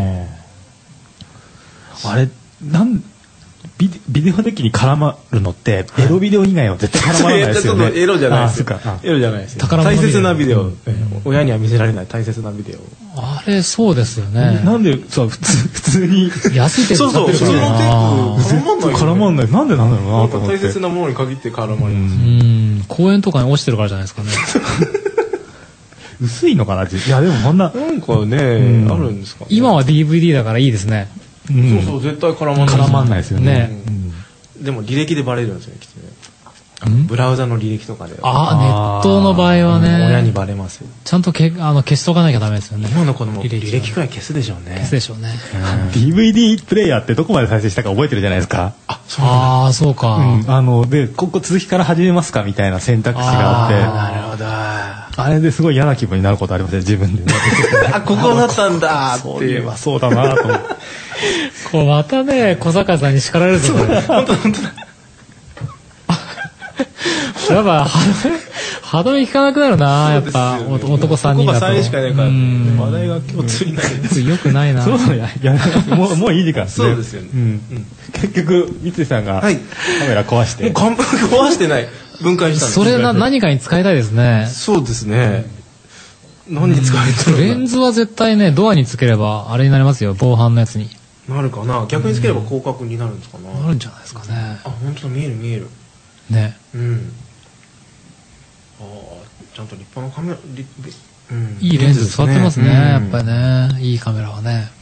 あれビデオデッキに絡まるのってエロビデオ以外は絶対絡まらないですよね。 エロじゃないですよ。エロじゃないですよ。大切なビデオ、親には見せられない大切なビデオ。 あれそうですよね。 なんで普通に安いテープ使ってるから。 そう普通のテープ絡まんない。なんでなんだろうなと思って。 大切なものに限って絡まります。 公園とかに落ちてるからじゃないですかね。 薄いのかなって。いやでもこんななんかね、あるんですか。 今は DVD だからいいですね。 そう絶対絡まんないですよね。 でも履歴でバレるんですよね、きっとね。ブラウザの履歴とかで。 ネットの場合はね。 親にバレますよ。 ちゃんと消しとかなきゃダメですよね。 今の子供履歴くらい消すでしょうね。 消すでしょうね。 DVD プレイヤーってどこまで再生したか覚えてるじゃないですか。 そうか。 でここ続きから始めますかみたいな選択肢があって。 なるほど。 あれですごい嫌な気分になることありますね、自分で。 ここだったんだってそういえばそうだなと思って。 こうまたね、小坂さんに叱られるぞ。 本当だ。 やっぱ歯止め効かなくなるな、やっぱ男3人だと。 男3人しかいないから話題が共通になる。 よくないな。 そうもういい時間ですね。 そうですよね。 結局三井さんがカメラ壊して。 壊してない。分解したんです。 それ何かに使いたいですね。 そうですね。何に使われてるの？ レンズは絶対ね、ドアにつければあれになりますよ、防犯のやつに。 なるかな。逆につければ広角になるんですかな。 なるんじゃないですかね。 本当だ、見える。 ね。 ちゃんと立派なカメラ、 いいレンズ使ってますね、やっぱりね。いいカメラはね。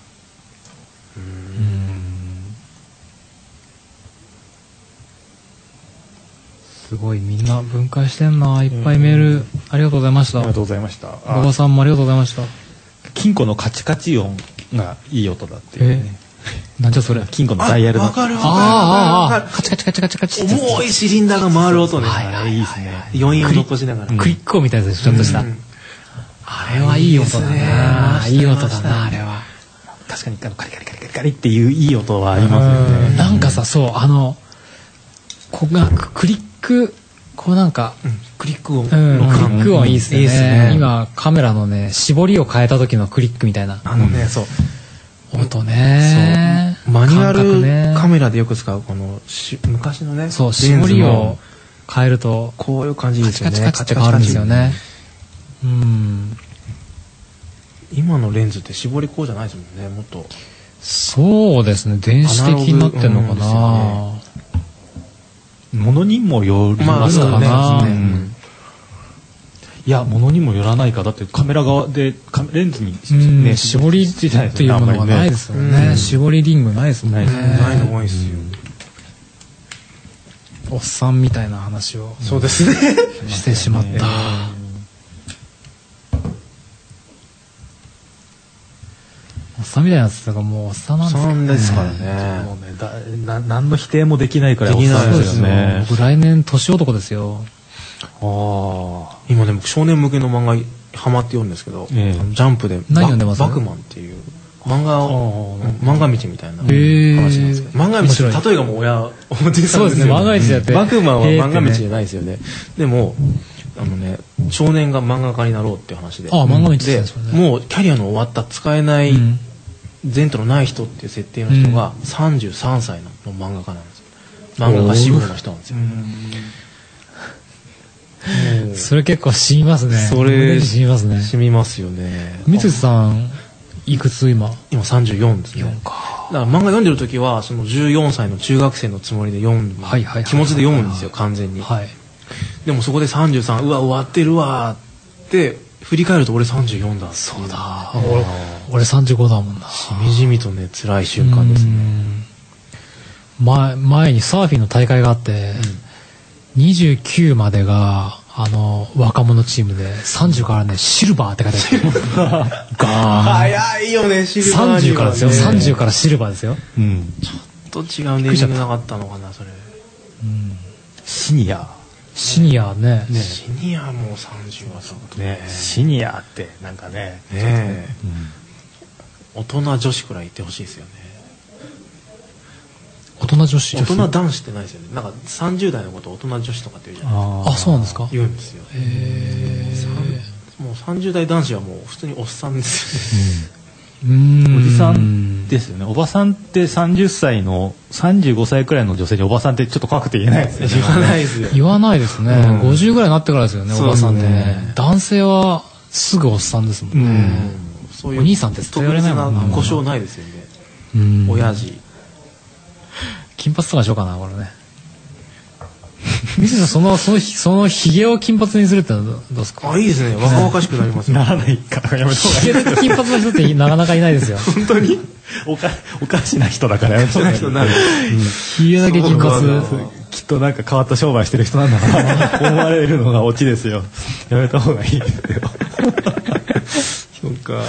すごいみんな分解してんな。いっぱいメールありがとうございました。 ありがとうございました。 馬場さんもありがとうございました。 金庫のカチカチ音がいい音だっていうね。 なんじゃそれ。 金庫のダイヤルの。 カチカチカチカチカチ。重いシリンダーが回る音ね。 いいですね。 余韻を残しながら。 クリック音みたいなやつちょっとした。あれはいい音だね。いい音だな、あれは。 確かにカリカリカリカリカリっていういい音はありますよね。 なんかさ、そう、クリック、こうなんか、 クリック音。 クリック音いいですね。今、カメラのね、絞りを変えた時のクリックみたいな。 そう。 音ね。 マニュアルカメラでよく使うこの昔のね、 そう絞りを変えるとこういう感じですよね。 カチカチカチって変わるんですよね。 今のレンズって絞りこうじゃないですもんね。もっとそうですね、電子的になってるのかな。 ものにもよりますからね。いや、ものにもよらないか。だってカメラ側でレンズにね、絞りっていうものがないですよね。絞りリングないですもんね。 ないの多いですよ。 おっさんみたいな話をそうですねしてしまった。おっさんみたいなやつとかもうおっさんなんですからね。もうね、 何の否定もできないからおっさんですよね。 僕来年年男ですよ。 今ね、僕少年向けの漫画ハマって読んですけど、ジャンプでバクマンっていう漫画道みたいな話なんですけど、漫画道例えがもうそうですね、漫画道だってバクマンは漫画道じゃないですよね。でも少年が漫画家になろうっていう話で、 漫画道でもうキャリアの終わった使えない前途のない人っていう設定の人が33歳の漫画家なんですよ。漫画家志望の人なんですよ。 それ結構染みますね。 それ染みますね。 染みますよね。 三津さんいくつ今 34ですね。だから漫画読んでる時はその14歳の中学生のつもりで読む、気持ちで読むんですよ、完全に。でもそこで33、うわ終わってるわって振り返ると俺34だ。 そうだ、俺35だもんな。 しみじみとね、辛い瞬間ですね。 前にサーフィンの大会があって、29までが若者チームで、30からねシルバーって書いてあって早いよね、シルバー 30からですよ。30からシルバーですよ。 ちょっと違うネーミングなかったのかな、それ。 シニアシニアね。 シニアもう30はそうね。 シニアってなんかね、 大人女子くらいいてほしいですよね。 大人女子、 大人男子ってないですよね。なんか30代のことを大人女子とかって言うじゃないですか。 あ、そうなんですか。 言うんですよ。もう30代男子はもう普通におっさんですよね。おじさんですよね。おばさんって30歳の35歳くらいの女性におばさんってちょっと怖くて言えないですよね。 言わないですよ。 言わないですね。50ぐらいになってからですよね、おばさんってね。男性はすぐおっさんですもんね。 そういうお兄さんって伝えられないもんな。 故障ないですよね。親父。 金髪とかしようかな、これね。ミスさん、そのヒゲを金髪にするってのはどうですか。 いいですね。若々しくなりますよ。 ならないか。やめた方がいい。 ヒゲで金髪の人ってなかなかいないですよ。 本当におかしな人だからやめた方がいい。 ヒゲだけ金髪。 きっとなんか変わった商売してる人なんだな思われるのがオチですよ。やめた方がいいですよ。 そうか。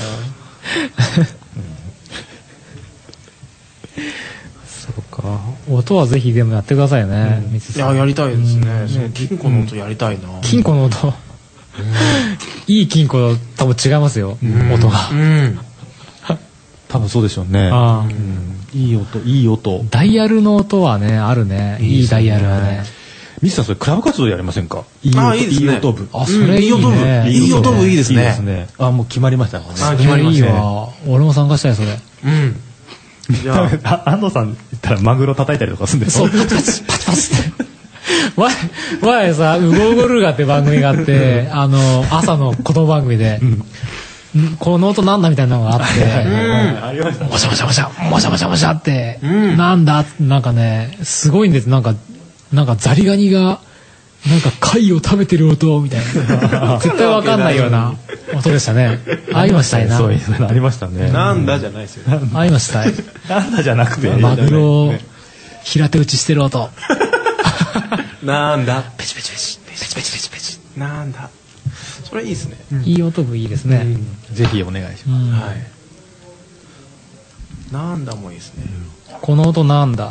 音はぜひでもやってくださいね。 いや、やりたいですね。金庫の音やりたいな。 金庫の音、いい金庫多分違いますよ、音が。 多分そうでしょうね。いい音、いい音。 ダイヤルの音はね、あるね。いいダイヤルはね。 ミスさん、それクラブ活動やりませんか。 いい音部。 それいいね。 いい音部いいですね。 もう決まりましたね。 決まりましたね。俺も参加したい、それ。 じゃあ安藤さん言ったらマグロ叩いたりとかするんですか。そう、パチパチパチパチって。前さ、ウゴウゴルーガって番組があって、朝の子供番組で、この音なんだみたいなのがあって、もしゃもしゃもしゃ、もしゃもしゃもしゃって、なんだなんかね、すごいんです。なんかザリガニが、なんか貝を食べてる音みたいな。絶対わかんないような音でしたね。あいましたいな。 そういうのありましたね。 なんだじゃないですよ。 あいましたい。 なんだじゃなくて。 マグロを平手打ちしてる音。 なんだ。ペチペチペチ。ペチペチペチペチ。なんだ。それいいですね。 いい音部いいですね。 ぜひお願いします。はい。 なんだもいいですね。 この音なんだ。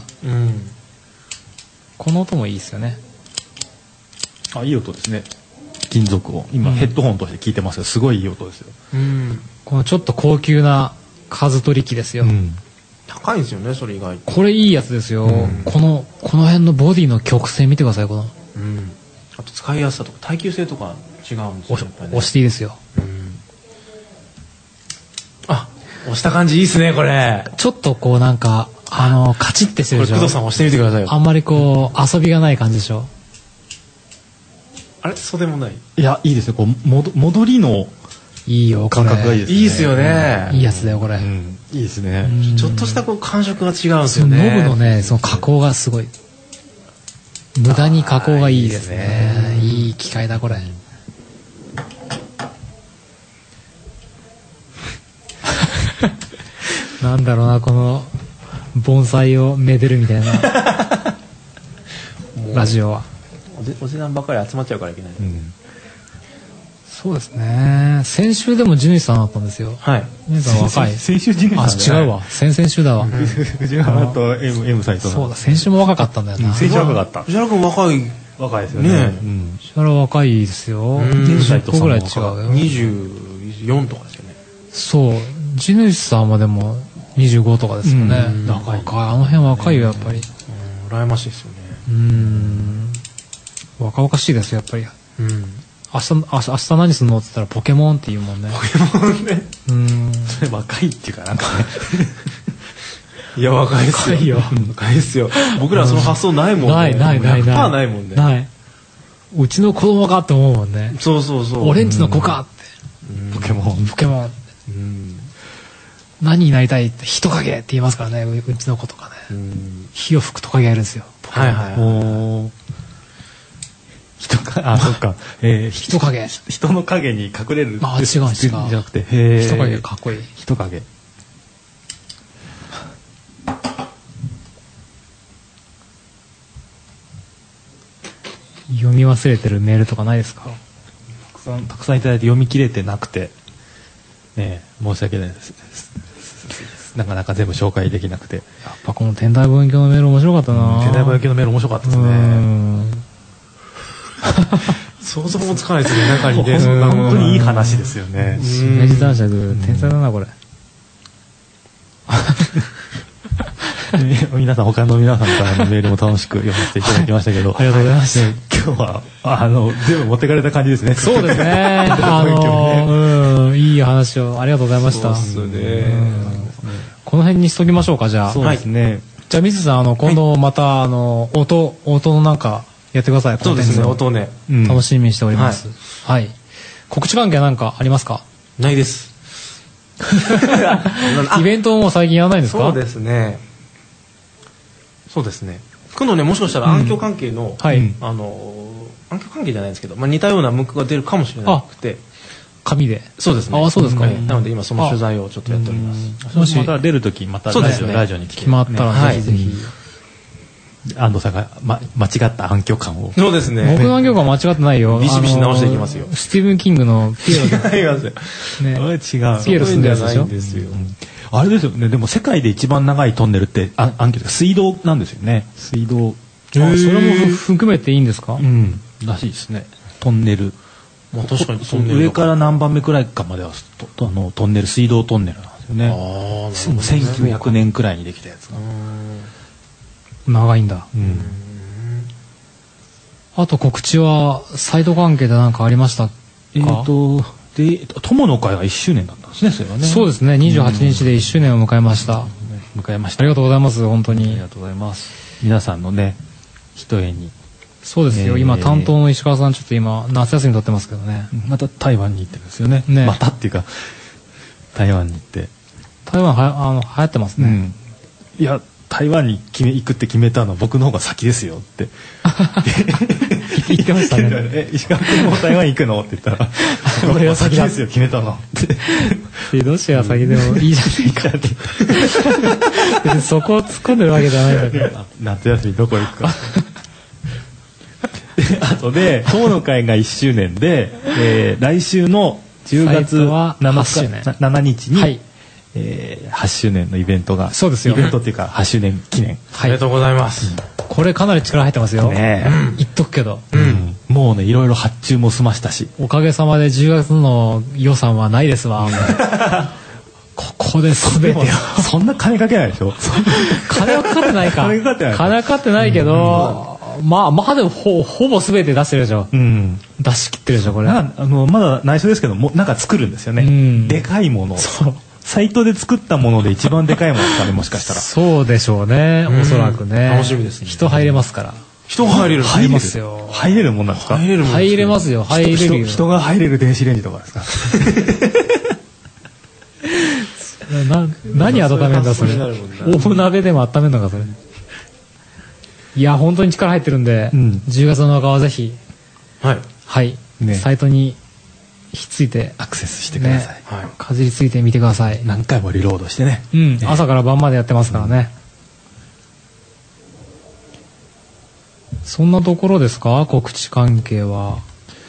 この音もいいですよね。 いい音ですね。金属を今ヘッドホンとして聞いてますけど、すごいいい音ですよ。 このちょっと高級な数取り機ですよ。 高いんですよね、それ意外と。 これいいやつですよ。この辺のボディの曲線見てください、この。 あと使いやすさとか耐久性とか違うんですよ。 押していいですよ。 押した感じいいですね、これ。 ちょっとこうなんかカチッてしてるでしょ。 これ工藤さん押してみてくださいよ。 あんまりこう遊びがない感じでしょ。 あれそうでもない。 いやいいですね。こう戻りのいいよ感覚がいいですね。 いいですよね。 いいやつだよこれ。 いいですね。 ちょっとしたこう感触が違うんですよね。 ノブのねその加工がすごい。無駄に加工がいいですね。いい機械だこれ。なんだろうなこの盆栽をめでるみたいなラジオは。 おじさんばっかり集まっちゃうからいけない。 そうですね。先週でも地主さんだったんですよ。 はい。 皆さん若い。 先週地主さん。 違うわ。先々週だわ。 藤原と M さんと。 そうだ。先週も若かったんだよな。 先週若かった。 藤原君若いですよね。 藤原若いですよ。10個ぐらい違うよ。 24とかですよね。 そう。地主さんはでも25とかですよね。若い。あの辺若いよやっぱり。 羨ましいですよね。 若々しいですよやっぱり。明日何すんのって言ったらポケモンって言うもんね。 ポケモンね。 それ若いっていうかなんかね。 いや若いですよ。若いですよ。僕らその発想ないもんね。 ないないもんね。 ない。うちの子供かって思うもんね。 そう。 俺んちの子かって。 ポケモン。 何になりたいって人影って言いますからねうちの子とかね。火を吹くトカゲがいるんですよ。 はい。 そっか。 人影。 人の影に隠れる。 違う。じゃなくて、 人影かっこいい。 人影。 読み忘れてるメールとかないですか？ たくさんいただいて読み切れてなくて、申し訳ないです。なかなか全部紹介できなくて。 やっぱこの天体望遠鏡のメール面白かったな。 天体望遠鏡のメール面白かったですね。 想像もつかないですね中にね。 本当にいい話ですよね。 明治男爵天才だなこれ。 皆さん他の皆さんからのメールも楽しく読ませていただきましたけど、 ありがとうございます。 今日は全部持ってかれた感じですね。 そうですね。いい話をありがとうございました。 そうですね。 この辺にしときましょうかじゃあ。 そうですね。 じゃあ水さん今度また音のなんかやってください。 そうですね。音ね。 楽しみにしております。はい。告知関係なんかありますか？ ないです。 イベントも最近やらないんですか？ そうですね。今度ねもしかしたら暗渠関係の暗渠関係じゃないですけど似たようなムックが出るかもしれなくて。 紙で。 そうですね。 そうですか。 なので今その取材をちょっとやっております。 もしまた出るときまたラジオに来て決まったらぜひぜひ。 安藤さんが間違った暗渠感を。 そうですね。 僕の暗渠感間違ってないよ。 ビシビシ直していきますよ。 スティーブン・キングのピエロ。 違いますよ。 違う。 ピエロ住んでるやつでしょ。 あれですよね。でも世界で一番長いトンネルって暗渠水道なんですよね。水道。 それも含めていいんですか？ らしいですね。トンネル。 確かに上から何番目くらいかまではトンネル水道トンネルなんですよね。1900年くらいにできたやつが。 長いんだ。あと告知はサイト関係で何かありましたか？ 友の会が1周年だったんですね。それはね。 そうですね。28日で1周年を迎えました。 ありがとうございます本当に。 ありがとうございます。皆さんのね一重に。 そうですよ。今担当の石川さんちょっと今夏休み取ってますけどね。 また台湾に行ってるんですよね。またっていうか台湾に行って。 台湾流行ってますね。 いや台湾に行くって決めたのは僕の方が先ですよって言ってましたね。 石川君も台湾行くのって言ったら俺が先ですよ決めたのってどっちが先でもいいじゃないかってそこを突っ込んでるわけじゃないんだけど夏休みどこ行くかあとで友の会が1周年で、来週の10月7日に、8周年のイベントがそうですよイベントっていうか8周年記念、 ありがとうございます、 これかなり力入ってますよ、言っとくけど、 もうねいろいろ発注も済ましたしおかげさまで10月の予算はないですわここで全てをそんな金かけないでしょ金はかかってないか金はかかってないけど、まあでもほぼ全て出してるでしょ、出し切ってるでしょこれ。 まだ内緒ですけどもなんか作るんですよね、でかいものをサイトで作ったもので一番でかいものですかね、もしかしたら。 そうでしょうね、おそらくね。 楽しみですね。 人入れますから。 人入れる。 入れますよ。 入れるもんなんですか？ 入れますよ。入れるよ。 人が入れる電子レンジとかですか？ 何温めんだそれ。大鍋でも温めんのかそれ。いや本当に力入ってるんで、10月の中はぜひはいサイトにひっついてアクセスしてください。 かじりついてみてください。 何回もリロードしてね。 朝から晩までやってますからね。そんなところですか、告知関係は。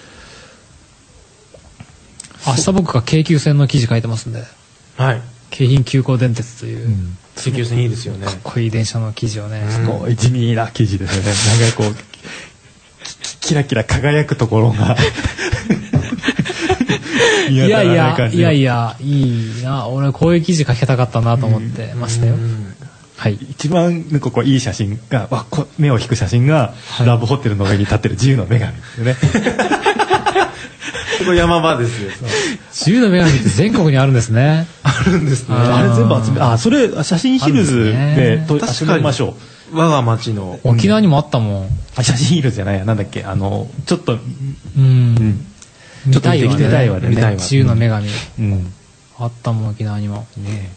明日僕が京急線の記事書いてますんで、京浜急行電鉄という京急線いいですよね。 かっこいい電車の記事をね、 すごい地味な記事ですよね。なんかこうキラキラ輝くところがいやいいな、俺こういう記事書きたかったなと思ってましたよ。はい、 一番なんかこういい写真が目を引く写真が、ラブホテルの上に立ってる自由の女神ですよね。 これ山場ですよ。 自由の女神って全国にあるんですね。 あるんですね。 あれ全部集め、それ写真ヒルズで集めましょう。我が町の沖縄にもあったもん。 写真ヒルズじゃないや、なんだっけ、ちょっと見たいわね。自由の女神あったもん、沖縄にも。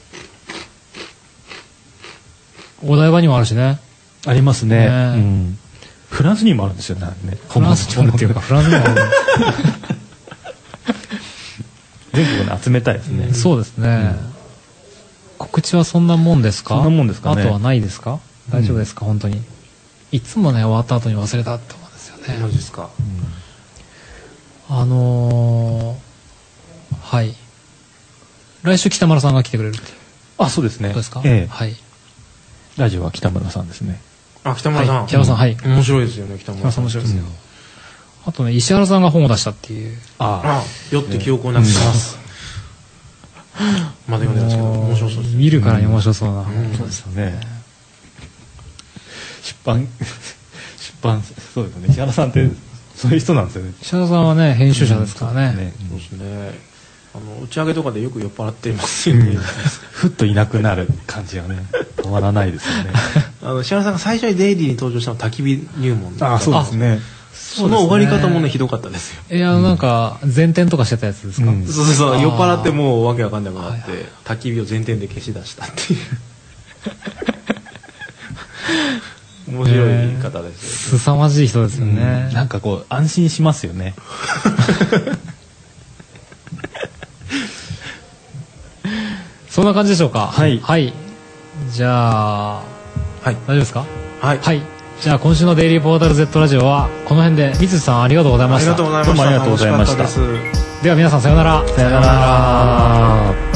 お台場にもあるしね。 ありますね。フランスにもあるんですよね。 フランスにもっていうかフランスにもある。 全国で集めたいですね。 そうですね。告知はそんなもんですか？ そんなもんですかね。 あとはないですか？大丈夫ですか？本当に。いつもね終わった後に忘れたって思うんですよね。 マジですか？ はい。来週北村さんが来てくれるって。 そうですね。 そうですか？はい。 ラジオは北村さんですね。 北村さん。 北村さん、はい。 面白いですよね、北村さん。 面白いですよ。あとね、石原さんが本を出したっていう。 酔って記憶をなくします。まだ読んでますけど、面白そうです。 見るからに面白そうな。 そうですよね。出版、そうですね。石原さんって、そういう人なんですよね。 石原さんはね、編集者ですからね。 そうですね。打ち上げとかでよく酔っ払っていますよね。 ふっといなくなる感じがね、止まらないですよね。 石原さんが最初にデイリーに登場したのは焚き火入門。 そうですね。 その終わり方もね、ひどかったですよ。 なんか前転とかしてたやつですか？ そう酔っ払ってもうわけわかんなくなって焚き火を前転で消し出したっていう面白い方ですよ。 凄まじい人ですよね。 なんかこう安心しますよね。 そんな感じでしょうか？ はい。 じゃあ、大丈夫ですか？ はい。 じゃあ今週のデイリーポータル Z ラジオはこの辺で、三津さんありがとうございました。 ありがとうございました。 どうもありがとうございました。 では皆さんさようなら。 さようなら。